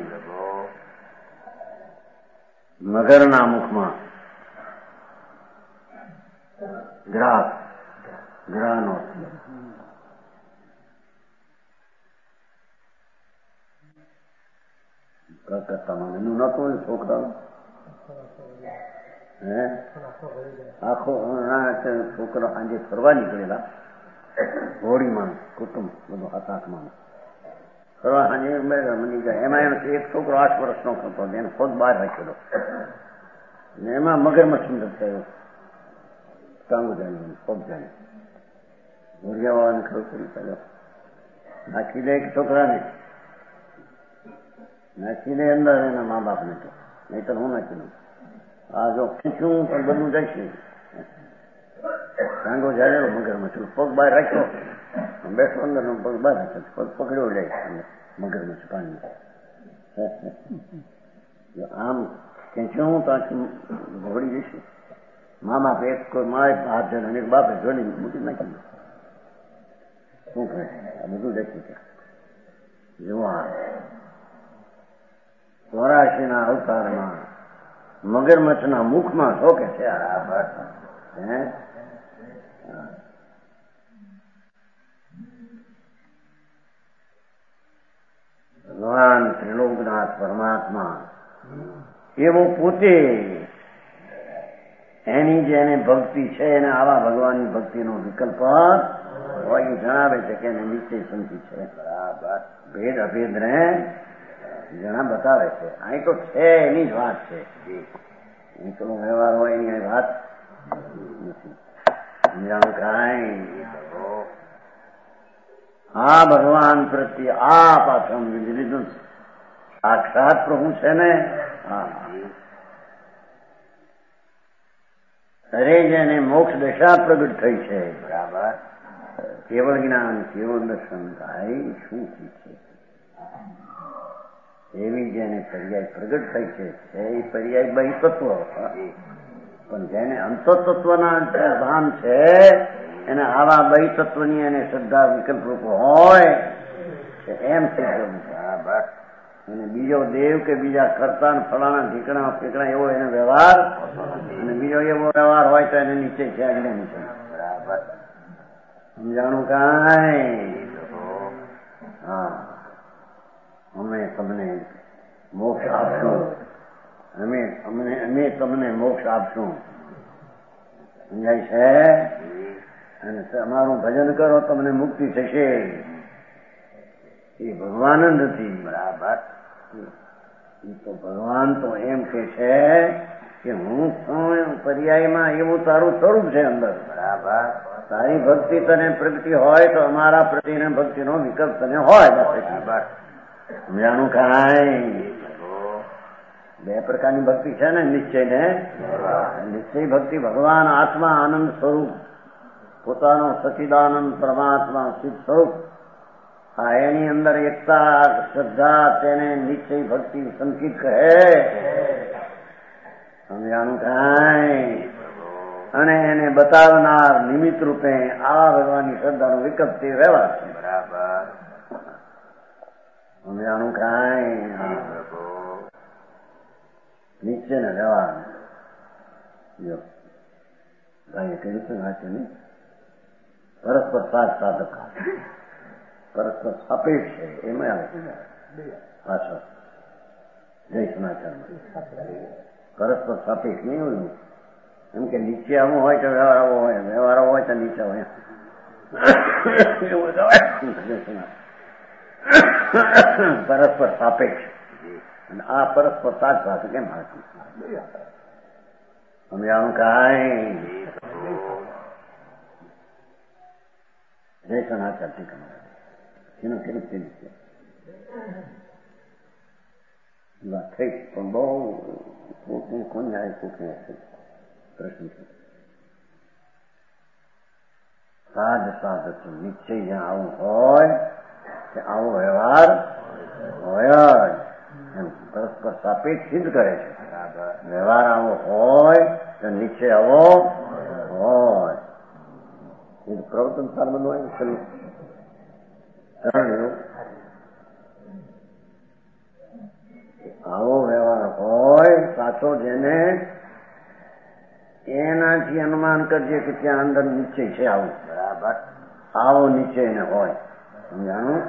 મગરના મુખમાં ગ્રાસ, ગ્રાનો કલકત્તામાં એનું નતું છોકરા, હે આખો છોકરો સાંજે ફરવા નીકળેલા હોળીમાં, કુટુંબ બધું હાથ આઠમાં ફરવા સાંજે મની જાય. એમાં એનો એક છોકરો આઠ વર્ષનો હતો, એને પગ બહાર રાખેલો, એમાં મગરમચ્છ અંદર થયો, ટાંગો જાય પગ જાય. ભોરિયા વાળાને ખબર પડી, ચાલો નાખી દે છોકરાને, નાખી દે અંદર એના મા બાપને, તો નહીં તો હું નાખી દઉં. આ જો ખીચું પણ બધું જાય છે. ટાંગો જાડેલો મગરમચ્છ, પગ બહાર રાખ્યો, બેઠો અંદર પગ બહાર રાખ્યો, પગ પકડ્યો જાય મગરમચ્છ પાણી. આમ ખેંચ્યું તો આખી ઘોડી જશે. મા બાપ એક કોઈ માએ હાથ જણ અને એક બાપે જોડી મૂકી નાખી. શું કહે? આ બધું દેખ્યું છે. જોવા ચોરાશીના અવતારમાં મગરમચ્છના મુખમાં ઠોકે છે. હે ભગવાન ત્રિલોકનાથ પરમાત્મા એવો પોતે, એની જેને ભક્તિ છે એને આવા ભગવાનની ભક્તિનો વિકલ્પ હોય એ જણાવે છે કે એને નિશ્ચય સંતિ છે. બરાબર. ભેદ અભેદ ને જણા બતાવે છે. અહીં તો છે એની જ વાત છે, અહીં તો વ્યવહાર હોય એની વાત નથી. સમજાણું કાંઈ? આ ભગવાન પ્રત્યે આ પાછળ લીધું સાક્ષાત પ્રભુ છે ને. હા, અરે જેને મોક્ષ દશા પ્રગટ થઈ છે. બરાબર. કેવળ જ્ઞાન, કેવળ દર્શન થાય શું છે એવી જેને પર્યાય પ્રગટ થઈ છે, એ પર્યાય બહી તત્વ. પણ જેને અંતતત્વના ભાન છે એને આવા બહી તત્વની એને શ્રદ્ધા વિકલ્પ રૂપ હોય એમ સિદ્ધ. બરાબર. અને બીજો દેવ કે બીજા કરતા ફલાણા ઢીકણા પીકણા એવો એનો વ્યવહાર, અને બીજો એવો વ્યવહાર હોય તો એને નીચે છે આજ્ઞા નીચે. બરાબર. સમજાણું કાંઈ? હા, અમે તમને મોક્ષ આપશું, અમે અમને અમે તમને મોક્ષ આપશું. સમજાય છે? અને તમારું ભજન કરો તમને મુક્તિ થશે. એ ભગવાન જ નથી. બરાબર. તો ભગવાન તો એમ કે છે કે હું છું પર્યાયમાં એવું તારું સ્વરૂપ છે અંદર. બરાબર. તારી ભક્તિ તને પ્રગતિ હોય તો અમારા પ્રતિને ભક્તિનો વિકલ્પ તને હોય. બરાબર. સમજાણું કાંઈ? બે પ્રકારની ભક્તિ છે ને, નિશ્ચય ને નિશ્ચય ભક્તિ. ભગવાન આત્મા આનંદ સ્વરૂપ, પોતાનો સચિદાનંદ પરમાત્મા સિદ્ધ સ્વરૂપ, આ એની અંદર એકતા શ્રદ્ધા, તેને નિશ્ચય ભક્તિ સંકિત કહે. સમજાણું કાંઈ? અને એને બતાવનાર નિમિત્ત રૂપે આવા ભગવાનની શ્રદ્ધાનો વિકલ્પ તે વ્યવહાર છે. બરાબર. સમજાણું કાંઈ? નીચે ને વ્યવહાર જો ભાઈ કઈ રીતે વાંચે ને પરસ્પર સાથ સાધક, પરસ્પર સાપેક્ષ છે એમાં આવે પાછળ જય સમાચારમાં પરસ્પર સાપેક્ષ નહીં હોય. એમ કે નીચે આવું હોય તો વ્યવહાર આવો હોય, વ્યવહાર આવો હોય તો નીચે હોય. પરસ્પર સાપેક્ષ. અને આ પરસ્પર સાથ સાથે કેમ હાથું? સમજાણું કાંઈ? જય સનાચર ઠીક એનો ખેડૂત થઈ છે થઈ પણ બહુ કોકને કોણ જાય કોકને પ્રશ્ન છે. સાધ સાધક નિશ્ચય જ્યાં આવું હોય કે આવો વ્યવહાર હોય જ એમ પરસ્પર સાપેક્ષ સિદ્ધ કરે છે. વ્યવહાર આવો હોય તો નીચે આવો હોય. એ પ્રવર્તન સાર બધું હોય સરળ એવું. આવો વ્યવહાર હોય સાચો, જેને એનાથી અનુમાન કરજે કે ત્યાં અંદર નીચે છે આવું. બરાબર. આવો નીચે એને હોય. સમજાણું?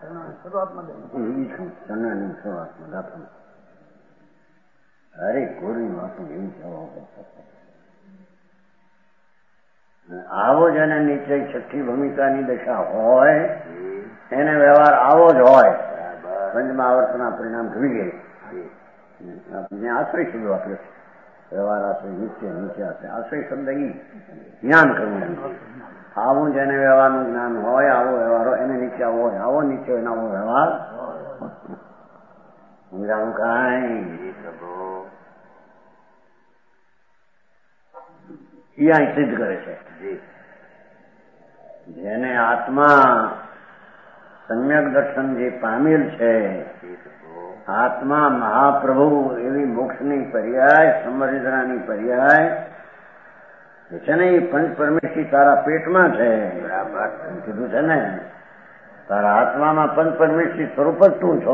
અરે ગોરી વાતું એવી જવા. આવો જેને નીચે છઠ્ઠી ભૂમિકાની દશા હોય એને વ્યવહાર આવો જ હોય. પંચમાવર્તના પરિણામ જોઈ ગઈ. આપણે આશ્રય શબ્દ વાપર્યો છે. વ્યવહાર આશ્રય નીચે નીચે આશ્રય આશ્રય શબ્દ એ જ્ઞાન કરવું. આવું જેને વ્યવહારનું જ્ઞાન હોય, આવો વ્યવહાર હોય એને નીચે આવો હોય, આવો નીચે હોય આવો વ્યવહાર. સમજાવું કાંઈ? અહીંયા સિદ્ધ કરે છે જેને આત્મા સમ્યક દર્શન જે પામેલ છે, આત્મા મહાપ્રભુ એવી મોક્ષની પર્યાય, સમરિદ્રાની પર્યાય છે ને. એ પંચ પરમેશ્વરી તારા પેટમાં છે. બરાબર કીધું છે ને, તારા આત્મામાં પંચ પરમેશ્વરી સ્વરૂપ જ તું છો.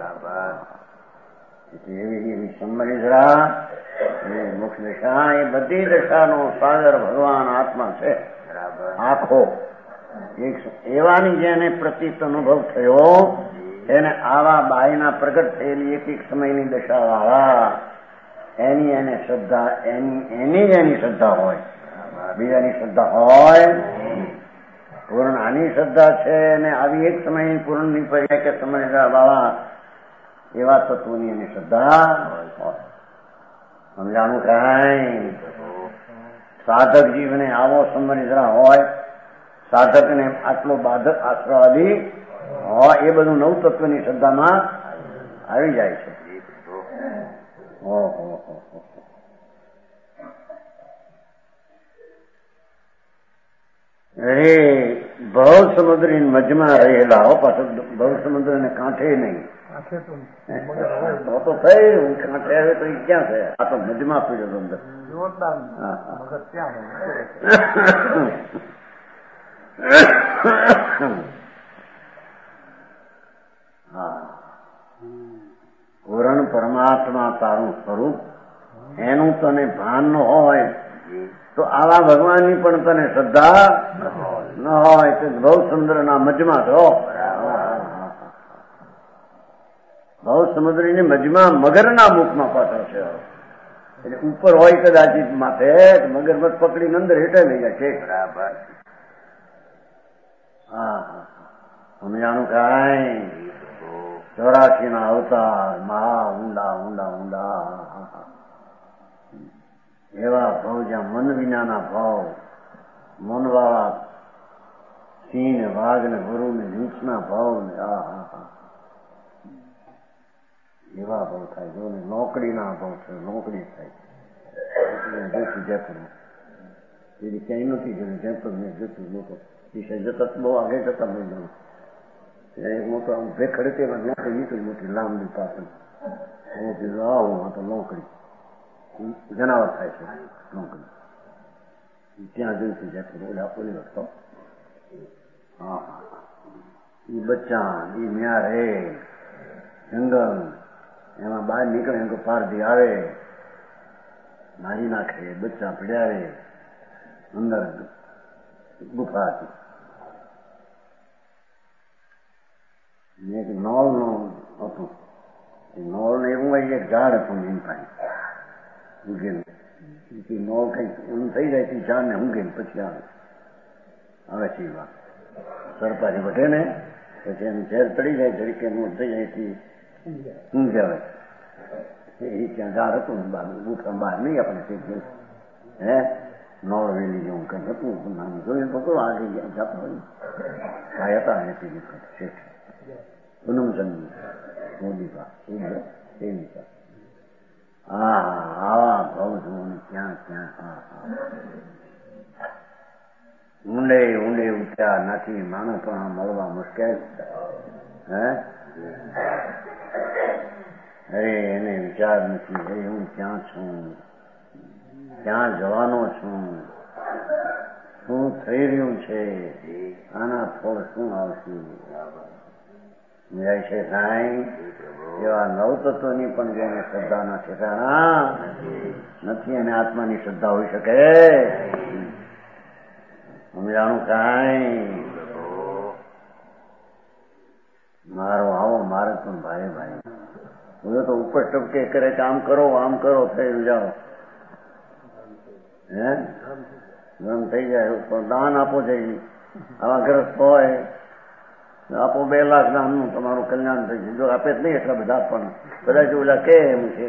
એવી એવી સમરિદ્રા એ મોક્ષ દશા, એ બધી દશાનો સાગર ભગવાન આત્મા છે આખો. એવાની જેને પ્રતીત અનુભવ થયો એને આવા બાયના પ્રગટ થયેલી એક એક સમયની દશા વાળા એની એને શ્રદ્ધા, એની એની જ એની શ્રદ્ધા હોય, બીજાની શ્રદ્ધા હોય. પૂર્ણ આની શ્રદ્ધા છે અને આવી એક સમયની પૂર્ણની પર્યાય કે સમયના બાવા એવા તત્વોની એની શ્રદ્ધા હોય. સમજાણું કાંઈ? સાધક જીવને આવો સમરિદ્રા હોય, સાધકને આટલો બાધક આશ્રવાદી હોય, એ બધું નવ તત્વની શ્રદ્ધામાં આવી જાય છે. ઓહો અરે ભવ સમુદ્રની મજમાં રહેલા હો, પાછો ભવ સમુદ્ર ને કાંઠે નહીં. તો થયું કાંઠે આવે તો ક્યાં થયા? આ તો મજમાં પીડ્યો અંદર. હા, પૂરણ પરમાત્મા તારું સ્વરૂપ એનું તને ભાન ન હોય તો આવા ભગવાનની પણ તને શ્રદ્ધા ન હોય તો બહુ સમુદ્રના મજમાં છો. બહુ સમુદ્રની મજમાં મગરના મુખમાં પાછળ છે. એટલે ઉપર હોય કદાચિત માથે મગરમચ્છ પકડીને અંદર હેઠે લઈ જાય છે. બરાબર. હા હા સમજાણું કાંઈ ચોરાશી ના અવતાર મહા ઊંડા ઊંડા ઊંડા એવા ભાવ જ્યાં મન વિનાના ભાવ મનવાળા સિંહ ને વાઘ ને વરુ ને રીંછના ભાવ ને આ હા હા એવા ભાવ થાય. જો ને નોકરીના ભાવ થાય નોકરી થાય જોઈતું જયપુર એની ક્યાંય નથી જોયું જયપુર મેં જોતું લોકો વિષય જતા બહુ આગળ જતા મેં જોયું એક મોટો આમ ભેખડે તે નોકરી નીકળી મોટી લાંબી પાછળ હું કીધું આવું આ તો નોકરી જનાવર થાય છે નોકરી ત્યાં જોઈતું જયપુર ઓલા ઓલી વખતો હા હા એ બચ્ચા એ ન્યારે જંગલ એમાં બહાર નીકળે એમ પારધી આવે મારી નાખે બચ્ચા પીડ્યા રે અંદર ગુફા હતી. એક નોળ નું હતું નોળ ને એવું હોય એક ઝાડ હતું એમ પાસે ઊંઘેલું નોળ કઈક એમ થઈ જાય તે ઝાડ ને ઊંઘેલું પછી આવે આવે છે એ વાત સરપારી વધે ને પછી એમ ઝેર ચડી જાય જરીકે નું થઈ જાય ઊંઘ આવે એ ત્યાં ઝાડ હતું ગુફા બહાર નહીં આપણે તે હે નોળ વેલી જેવું કઈ હતું નામ જોયું તો આગળ જતા હોય ભાઈ હતા ને તે શેઠ પૂનમચંદ મોદી એવી હા આવા ભાવ જોવું ક્યાં ક્યાં હા હા ઊંડે ઊંડે ઉઠ્યા નથી માણસ પણ મળવા મુશ્કેલ હે અરે એને વિચાર નથી અરે હું ક્યાં છું ક્યાં જવાનો છું શું થઈ રહ્યું છે આના ફળ શું આવશે જાય છે સાંઈ એવા નવતત્વની પણ જેને શ્રદ્ધાના ઠેકાણા નથી એને આત્માની શ્રદ્ધા હોઈ શકે. સમજાણું કાંઈ મારો આવો મારે પણ ભાઈ ભાઈ હું તો ઉપર ટપકે કરે કે આમ કરો આમ કરો થઈ જાઓ હે ગમ થઈ જાય પણ દાન આપો છે આવા ગ્રસ્ત હોય આપો બે લાખ દાનનું તમારું કલ્યાણ થઈ જાય. જો આપે જ નહીં એટલા બધા પણ કદાચ ઓલા કે એમ છે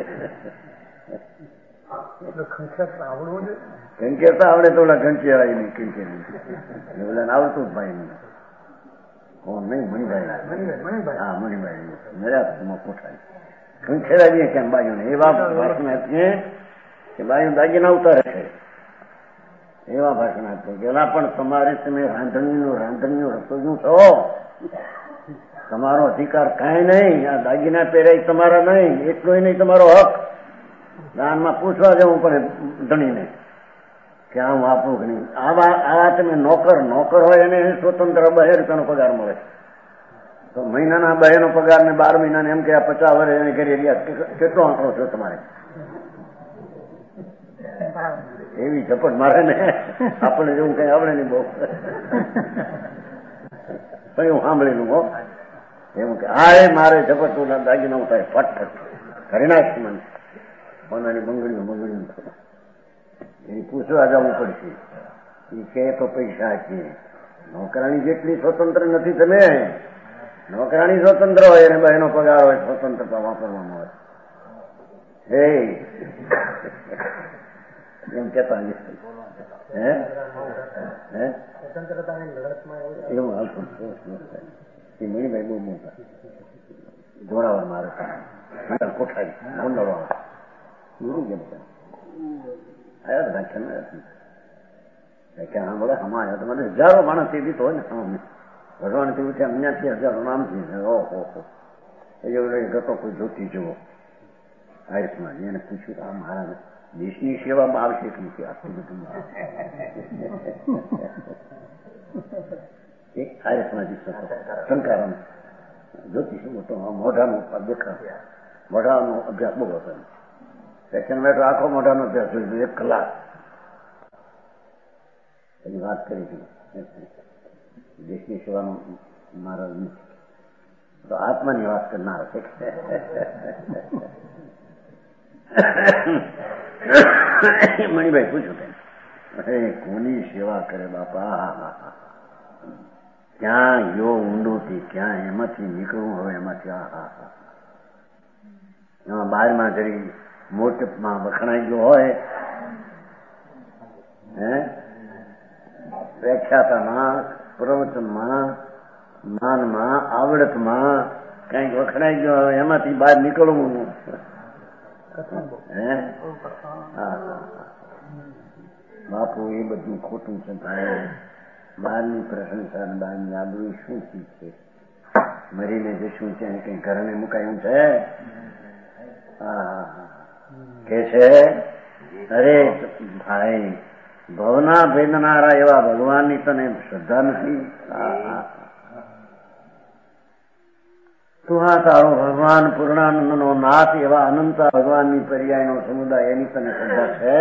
ઘંકેરતા આવડે તો ઓલા ઘંચેરાય નહીં કંકે ઓલા આવડતું જ ભાઈ નહીં કોણ નહીં મણિભાઈ હા મણિભાઈ મર્યાદામાં પોઠાય ઘંખેરાવીએ કેમ બાજુને એવા ભાષણ આપીએ કે બાજુ દાગીના ઉતારે છે એવા ભાષણ આપીએ પેલા પણ તમારે તમે રાંધણીનું રાંધણીનું રસોઈનું છો તમારો અધિકાર કાંઈ નહીં આ દાગીના પહેરાય તમારા નહીં એટલોય નહીં તમારો હક દાનમાં પૂછવા જવું પડે ધણીને કે આમ વાપરું કે નહીં આવા આવા તમે નોકર નોકર હોય એને સ્વતંત્ર બે રૂપિયાનો પગાર મળે તો મહિનાના બે નો પગાર ને બાર મહિનાને એમ કે આ પચાસ વર્ષ એને કરી રહ્યા કેટલો આંકડો છો તમારે એવી ઝપટ મારે ને આપણે જેવું કઈ આવડે નહીં બહુ પણ હું સાંભળેલું હો એમ કે હા એ મારે ઝપટ દાગીના થાય ફટફટ કરી નાખ મને કોનાની બંગડીઓ બંગડીઓ એની પૂછવા જવું પડશે એ કે તો પૈસા છે નોકરાણી જેટલી સ્વતંત્ર નથી તમે નોકરાણી સ્વતંત્ર હોય અને બહેનો પગાર હોય સ્વતંત્રતા વાપરવામાં આવે હે એમ કેતા હે હે એવું હાલતું એ મણિભાઈ બહુ મોટા જોડાવા મારે કોઠારી મંડળવાળા ગુરુ કેમ આયા વ્યાખ્યાન વ્યાખ્યાન બોલે હમા આવ્યા તો મને હજારો માણસ એ દીધો હોય ને સામે ભગવાન થી ઉઠ્યા અન્યાથી હજારો નામથી ઓહો હો એ જેવું ગતો કોઈ જોતી જુઓ આયુષમાં એને પૂછ્યું કે આ મારા દેશની સેવામાં આવશે કે નથી આટલું બધું એક આયુષમાં જીતો શંકારામ જોતી શું હતો મોઢાનો દેખા મોઢાનો અભ્યાસ બહુ હતો સેકન્ડ મેટર આખો મોઢાનો અભ્યાસ જોઈ એક કલાક એની વાત કરી હતી દેશની સેવાનો મારા તો આત્માની વાત કરનાર છે મણિભાઈ પૂછ્યું તેને, અરે કોની સેવા કરે બાપા, ક્યાં યો ઊંડોથી ક્યાં એમાંથી નીકળવું હવે એમાંથી આ હા હા એમાં બહારમાં જરી મોટમાં વખણાઈ ગયો હોય, હે વ્યાખ્યાતામાં, પ્રવચનમાં, જ્ઞાનમાં, આવડતમાં કઈક વખણાઈ ગયો હોય એમાંથી બહાર નીકળવું, હે હા બાપુ એ બધું ખોટું છે ભાઈ. બહારની પ્રશંસા બહારની આબરૂ શું ચીજ છે? મરીને જશું છે કઈ ઘરને મુકાયું છે? કે છે અરે ભાઈ ભવના ભેદનારા એવા ભગવાનની તને શ્રદ્ધા નથી? તું આ તારો ભગવાન પૂર્ણાનંદ નો નાથ એવા અનંત ભગવાનની પર્યાયનો સમુદાય એની તને શ્રદ્ધા છે?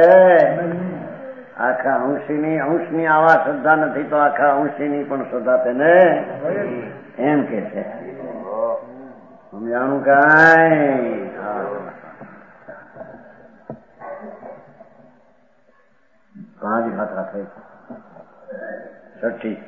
આખા અંશીની અંશની આવા શ્રદ્ધા નથી તો આખા અંશીની પણ શ્રદ્ધા તેને એમ કે છે. સમજાણું કાંઈ? પાંચ માથા થઈ છઠ્ઠી.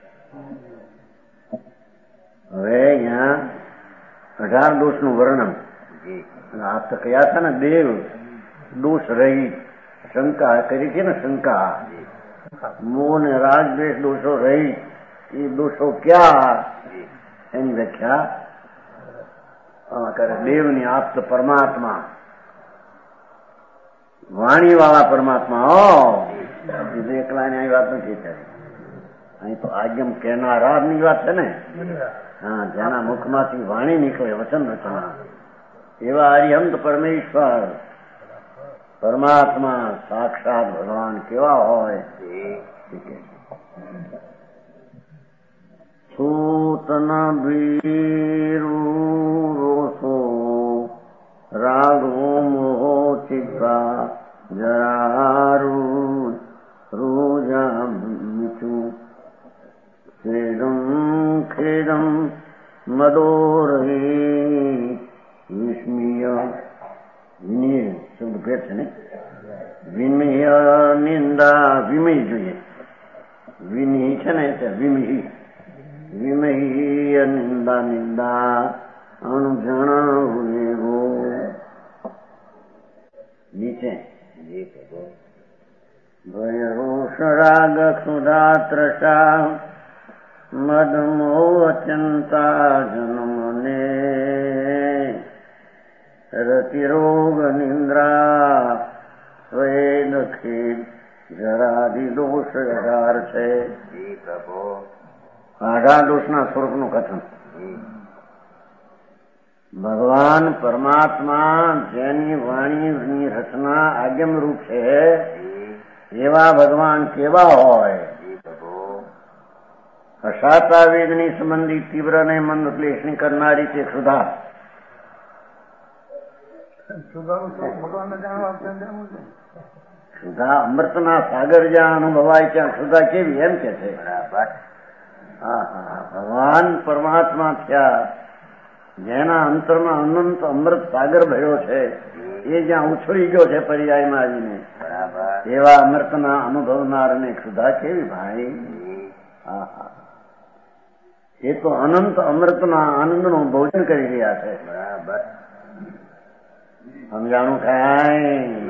હવે અહીંયા અઢાર દોષનું વર્ણન. આપ તો કયા હતા ને દેવ દોષ રહી શંકા કરી છે ને, શંકા મોહ ને રાગ દ્વેષ દોષો રહી એ દોષો ક્યાં એની વ્યાખ્યા કરે. દેવની આપ્ત પરમાત્મા, વાણી વાળા પરમાત્મા. હો એકલા ની આવી વાત નથી કરી, અહીં તો આજ્ઞમ કહેનારા ની વાત છે ને. હા, જેના મુખમાંથી વાણી નીકળે વચન રચના એવા હરિહંત પરમેશ્વર પરમાત્મા સાક્ષાત ભગવાન કેવા હોય? છૂતના ભીરું રોસો રાગો મોહો ચિત્તા જરારું રોજા મીઠું ખેડમ ખેડમ મદોરહી વિસ્મીય વિનય શબ્દ ભેદ છે ને. વિનય નિંદા વિમય જોઈએ, વિનિ છે ને તે વિમહી વિમહી નિંદા નિંદા અણજણ નીચે ભય રોષ રાગ ક્ષુધા ત્રષા મદ મોહ ચિંતા જન્મને રતિરોગ નિંદ્રા સ્વેદ ખેદ જરાદિ દોષ અઢાર છે. અઢાર દોષના સ્વરૂપનું કથન. ભગવાન પરમાત્મા જેની વાણીની રચના આગમ રૂપ છે એવા ભગવાન કેવા હોય? અશાતા વેદની સંબંધી તીવ્ર ને મંદ ક્લેશની કરનારી તે ક્ષુધા. ક્ષુધા અમૃતના સાગર જ્યાં અનુભવાય ત્યાં ક્ષુધા કેવી એમ કે છે. હા હા, ભગવાન પરમાત્મા થયા જેના અંતરમાં અનંત અમૃત સાગર ભર્યો છે એ જ્યાં ઉછળી ગયો છે પર્યાયમાં આવીને, એવા અમૃતના અનુભવનારને ક્ષુધા કેવી ભાઈ? હા હા, એ તો અનંત અમૃતના આનંદનું ભોજન કરી રહ્યા છે. બરાબર સમજાણું કાંઈ?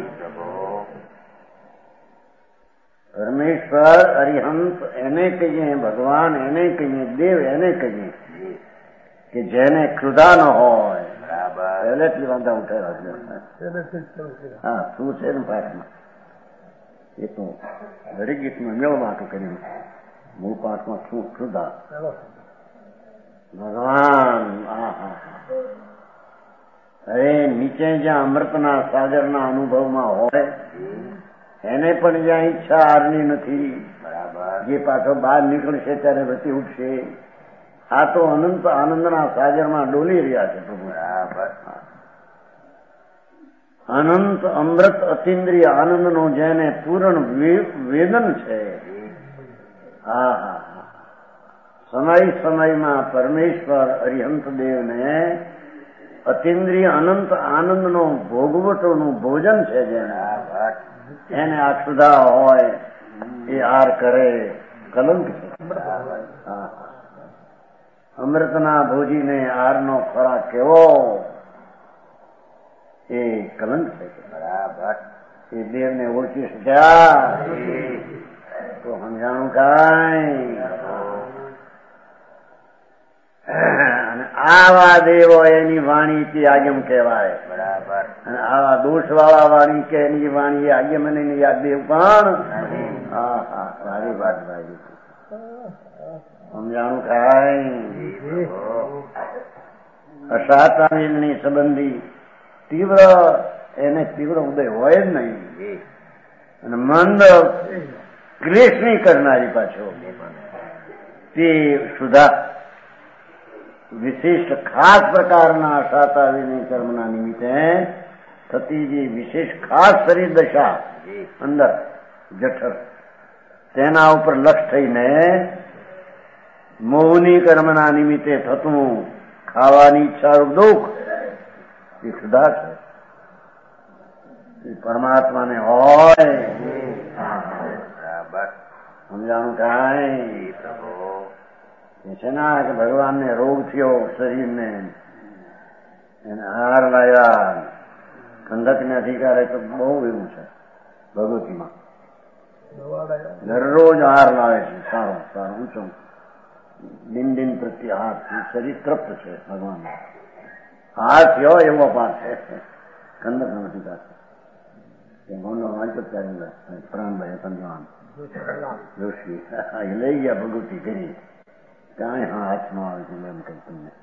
પરમેશ્વર અરિહંત એને કહીએ, ભગવાન એને કહીએ, દેવ એને કહીએ કે જેને ક્ષુધા ન હોય. પહેલેથી વાંધા ઉઠાવ્યા. હા, શું છે ને પાઠમાં એ તો હરિગીતમાં મેળવાટું કર્યું. મૂળ પાઠમાં શું ક્ષુધા ભગવાન. હા હા, અરે નીચે જ્યાં અમૃતના સાગરના અનુભવમાં હોય એને પણ જ્યાં ઈચ્છા આરની નથી, જે પાછો બહાર નીકળશે ત્યારે વચ્ચે ઉઠશે. આ તો અનંત આનંદના સાગરમાં ડોલી રહ્યા છે પ્રભુ. અનંત અમૃત અતિન્દ્રિય આનંદનો જેને પૂર્ણ વેદન છે. હા હા હા, સમય સમયમાં પરમેશ્વર અરિહંત દેવને અતિન્દ્રિય અનંત આનંદનો ભોગવટોનું ભોજન છે જેને એને આ ક્ષુધા હોય એ આર કરે કલંક છે. અમૃતના ભોજીને આરનો ખોરાક કેવો એ કલંક છે. બરાબર. એ દેવને ઓળખી શક્યા તો સમજાણું કાંઈ. અને આવા દેવો એની વાણી થી આગમ કહેવાય. બરાબર. અને આવા દોષ વાળા વાણી કે એની વાણી એ આગમ નહીં યાદ દેવ પણ હા હા સારી વાત ભાઈ સમજાણું કાંઈ. અસાતાની સંબંધી તીવ્ર એને તીવ્ર ઉદય હોય જ નહીં. અને મંદ ક્લેશ નહીં કરનારી પાછો તે સુધા વિશિષ્ટ ખાસ પ્રકારના અસાતા વિનય કર્મના નિમિત્તે થતી જે વિશેષ ખાસ શરીર દશા અંદર જઠર તેના ઉપર લક્ષ થઈને મોહની કર્મના નિમિત્તે થતું ખાવાની ઈચ્છારૂપ દુઃખ એ સુધા છે. પરમાત્માને હોય સમજાણું કાંઈ. છે ના કે ભગવાનને રોગ થયો શરીરને એને હાર લાવ્યા કંદકને અધિકારે તો બહુ એવું છે ભગવતીમાં દરરોજ હાર લાવે છે સારો સારો ઊંચો દિન દિન પ્રત્યે હાર શરીર તૃપ્ત છે ભગવાન હાર થયો એવો પાર છે કંદકનો અધિકાર છે. ગોંડો વાંચો ત્યારે પ્રાણભાઈ પંજવાન જોશી એ લઈ ગયા ભગવતી કરી કાંઈ હા હાથમાં આવે છે એમ કઈ તમને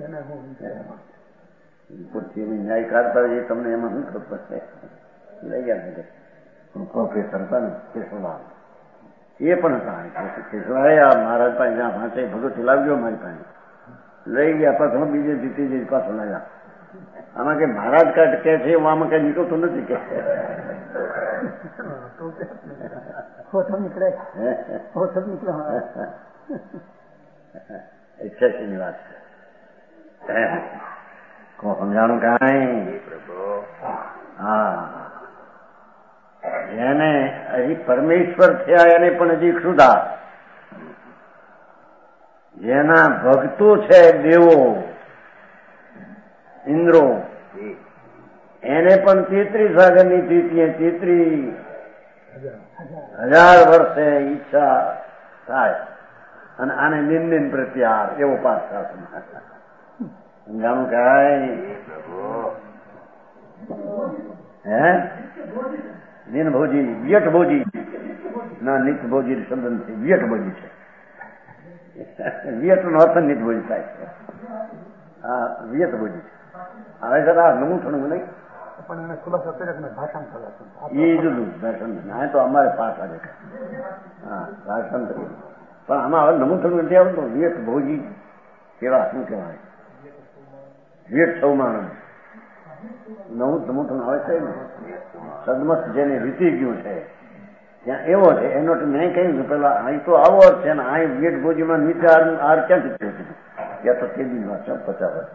પૂછી ન્યાય કાઢતા હોય તમને એમાં શું ખબર છે. લઈ ગયા પ્રોફેસર હતા ને કેશવલાલ એ પણ હતા કેશવલાએ આ મહારાજ પાસે જ્યાં વાંચે ભગવતી લાવજો મારી પાસે લઈ ગયા પાછો બીજે જીતી જઈ પાછો લાવ્યા. આમાં કે મહારાજ કાઢ કે છે આમાં કઈ નીકળતું નથી કે નીકળે એક્સેસી ની વાત છે. સમજાણું કાંઈ. હા એને હજી પરમેશ્વર થયા એને પણ હજી ક્ષુધા. જેના ભક્તો છે દેવો ઇન્દ્રો એને પણ તેત્રીસ સાગરની તીતીએ તેત્રીસ હજાર વર્ષે ઈચ્છા થાય અને આને દિન દિન પ્રત્યાર એવો પાસ થશે. સમજાણું કાંઈ. હે દિન ભોજી વ્યટ ભોજી ના નિત્ય ભોજી સંબંધ છે. વ્યટ ભોજી છે. વ્યટ નો અર્થ નિત્ય ભોજી થાય છે. હા વ્યટ ભોજી હવે જરા નમું થોડું નહીં પણ એને ખુલાસો ભાષણ એ જુદું ભાષણ ના તો અમારે પાસ આવે હા ભાષણ પણ આમાં હવે નમું થોડું નથી આવતું. વ્યટ ભોજી કેવા શું કહેવાય વ્યટ સૌ માણસ નવું નમું થોડું આવે છે ને સદમત જેને વીતી ગયું છે ત્યાં એવો છે એનો મેં કહ્યું પેલા અહીં તો આવો અર્થ છે ને અહીં વ્યટ ભોજીમાં નીચે આર ક્યાંથી થયું ત્યાં તો તે દિન વાત છે પચાસ વર્ષ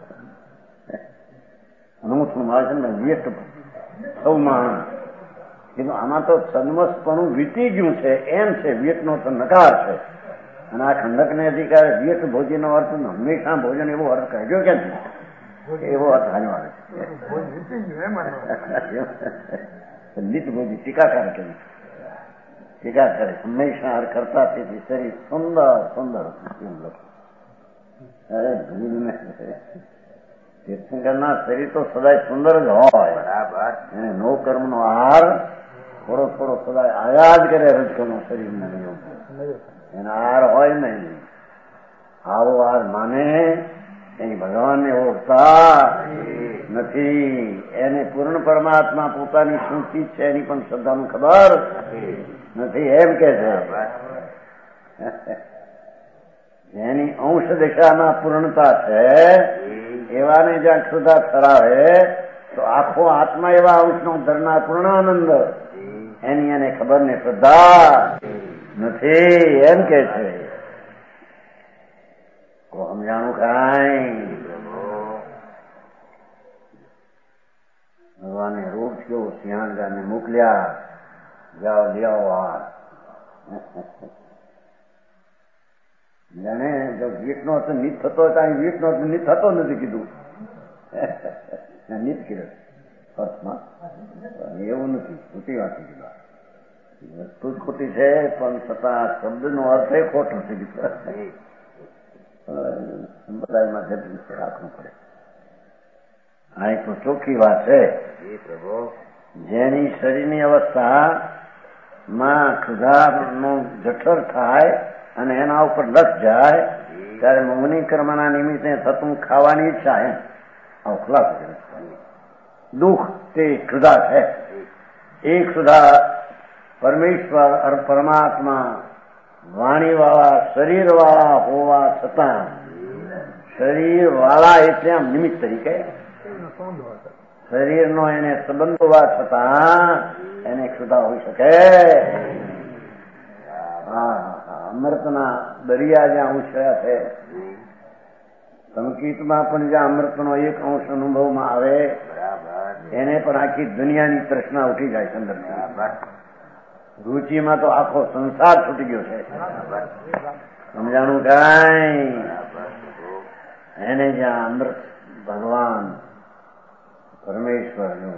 નમું થોડું મારે છે ને વ્યટ સૌ માણસ કીધું આમાં તો સદમસ્તપણું વીતી ગયું છે એમ છે. વ્યટનો તો નકાર છે અને આ ખંડકને અધિકારે વ્યટ ભોજીનો અર્થ હંમેશા ભોજન એવો અર્થ કાઢ્યો ક્યાંથી એવો અર્થ હાજર આવે છે. લીટ ભોજી ટીકાકાર કરી ટીકા કરે હંમેશા અર્થ કરતા તેથી શરીર સુંદર સુંદર અરે ભૂલને તીર્થંકરના શરીર તો સદાય સુંદર જ હોય. બરાબર. એને નો કર્મ નો આહાર થોડો થોડો સદાય આયા જ કરે રજકનો શરીરને એના આહાર હોય નહીં. આવો આહાર માને એની ભગવાનને ઓળખતા નથી. એને પૂર્ણ પરમાત્મા પોતાની શું ચીજ છે એની પણ શ્રદ્ધાનું ખબર નથી એમ કે છે. જેની અંશ દિશામાં પૂર્ણતા છે એવાને જ્યાં ક્ષુધા ઠરાવે તો આખો આત્મા એવા અંશનો ધરનાર પૂર્ણાનંદ એની એને ખબર ને શ્રદ્ધા નથી એમ કે છે. સમજાણું કાંઈ. ભગવાને રોગ થયો સિંહાણગાને મોકલ્યા જાઓ લઈ આવો આ જાણે જો વીટનો તો નીત થતો હોય તો અહીં વીટનો નીત થતો નથી કીધું નીત કીધું અર્થમાં એવું નથી ખોટી વાત કીધું વસ્તુ જ ખોટી છે પણ છતાં શબ્દનો અર્થ એ ખોટો છે સંપ્રદાયમાં જતી રાખવું પડે. આ એક તો ચોખ્ખી વાત છે જેની શરીરની અવસ્થામાં ક્ષુધાનો જઠર થાય અને એના ઉપર લક્ષ જાય ત્યારે મુનિ કર્મના નિમિત્તે થતું ખાવાની ઈચ્છા એમ આવું ખુલાસો કરે. દુઃખ તે ક્ષુધા છે. એ ક્ષુધા પરમેશ્વર પરમાત્મા વાણીવાળા શરીરવાળા હોવા છતાં શરીરવાળા એટલે આમ નિમિત્ત તરીકે શરીરનો એને સંબંધ હોવા છતાં એને ક્ષુધા હોઈ શકે. હા અમૃતના દરિયા જ્યાં ઉછળ્યા છે સંકિતમાં પણ જ્યાં અમૃતનો એક અંશ અનુભવમાં આવે એને પણ આખી દુનિયાની તૃષ્ણા ઉઠી જાય અંદર. રુચિમાં તો આખો સંસાર છૂટી ગયો છે. સમજાણું કાંઈ એને જ્યાં અમૃત ભગવાન પરમેશ્વરનું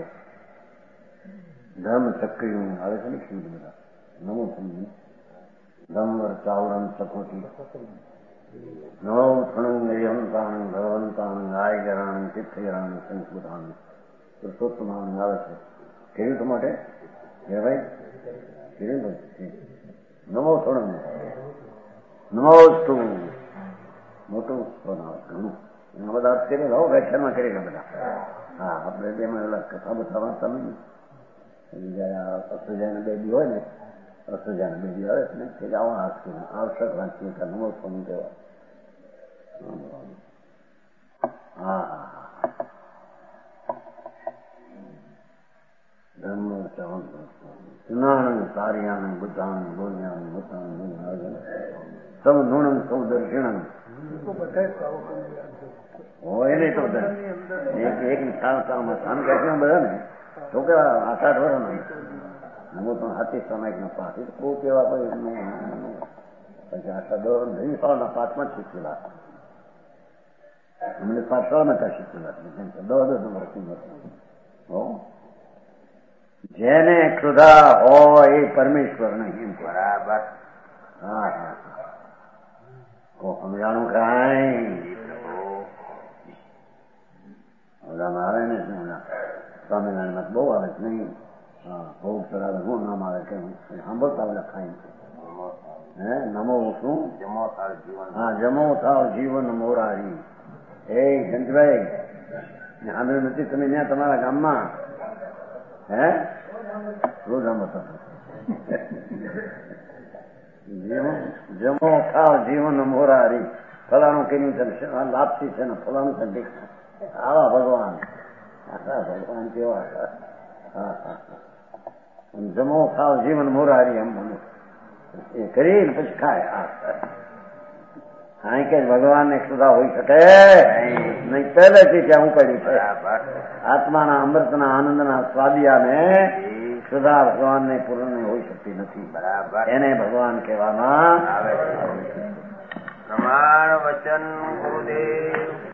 ધર્મ ચક્રીનું આવે છે ને શું બધા નમો સમજી ધમવર ચાવરણ સકોટી નવ થણું હંતાણું ભગવંતાણું ગાયગરાણું તીર્થગરાણું સંસ્કૃતાણું પુરુષોત્તમાણું આવે છે. કેવી તો માટે ભાઈ નમો થણું નમોસ્તુ મોટું ઘણું એના બધા અર્થ કરેલા હો વ્યાખ્યાનમાં કરેલા બધા. હા આપણે તેમાં એલા કથા બધા વાંચતા નહીં. જયારે અસજાના બેબી હોય ને અસજાના બેબી આવે ને તે આવા હાથ આવશ્યક વાંચીએ કે નમો થણું કહેવાય. હા હા હા ધર્મ સુનાણું કાર્યાનું બુદ્ધાનું બોલ્યાનું મતાનું સૌ નૂણું સૌ દર્શિણું હોય નહીં તો એક એક સામમાં સામ કાઢ્યા બધા ને છોકરા આઠ આઠ વર્ષ હું પણ હાથી સામાયિક ના પાસ કોઈ કેવા પછી આઠા દોર નહીં સાલના પાસમાં જ શીખેલા અમને પાછળમાં ત્યાં શીખેલા દસ દસ નંબર હો. જેને ક્ષુધા હોય એ પરમેશ્વર નહીં બરાબર. હા હા સમજાણું કાંઈ ઓલામાં આવે ને સ્વામિનારાયણ બહુ આવે છે નહીં. હા બહુ સરાવે શું નામ આવે કે સાંભળતા ઓલા ખાઈ હે નમો શું હા જમો થાવ જીવન મોરારી. એ જંતભાઈ સાંભળ્યું નથી તમે ત્યાં તમારા ગામમાં હે રોજ આમ જમો ખાવ જીવન મોરારી ફલાણું કર્યું છે લાભથી છે ને ફલાણું છે. આવા ભગવાન આખા ભગવાન કેવા. હા હા જમો ખાવ જીવન મોરારી એમ મને એ કરીને પછી ખાય. અહીં કે ભગવાન ને ક્ષુધા હોઈ શકે નહીં. પહેલેથી ત્યાં ઉપાડી છે આત્માના અમૃતના આનંદના સ્વાદિયાને ક્ષુધા ભગવાન ને પૂર્ણ હોઈ શકતી નથી. બરાબર એને ભગવાન કહેવામાં આવે છે. પ્રમાણ વચન ગુરુદેવ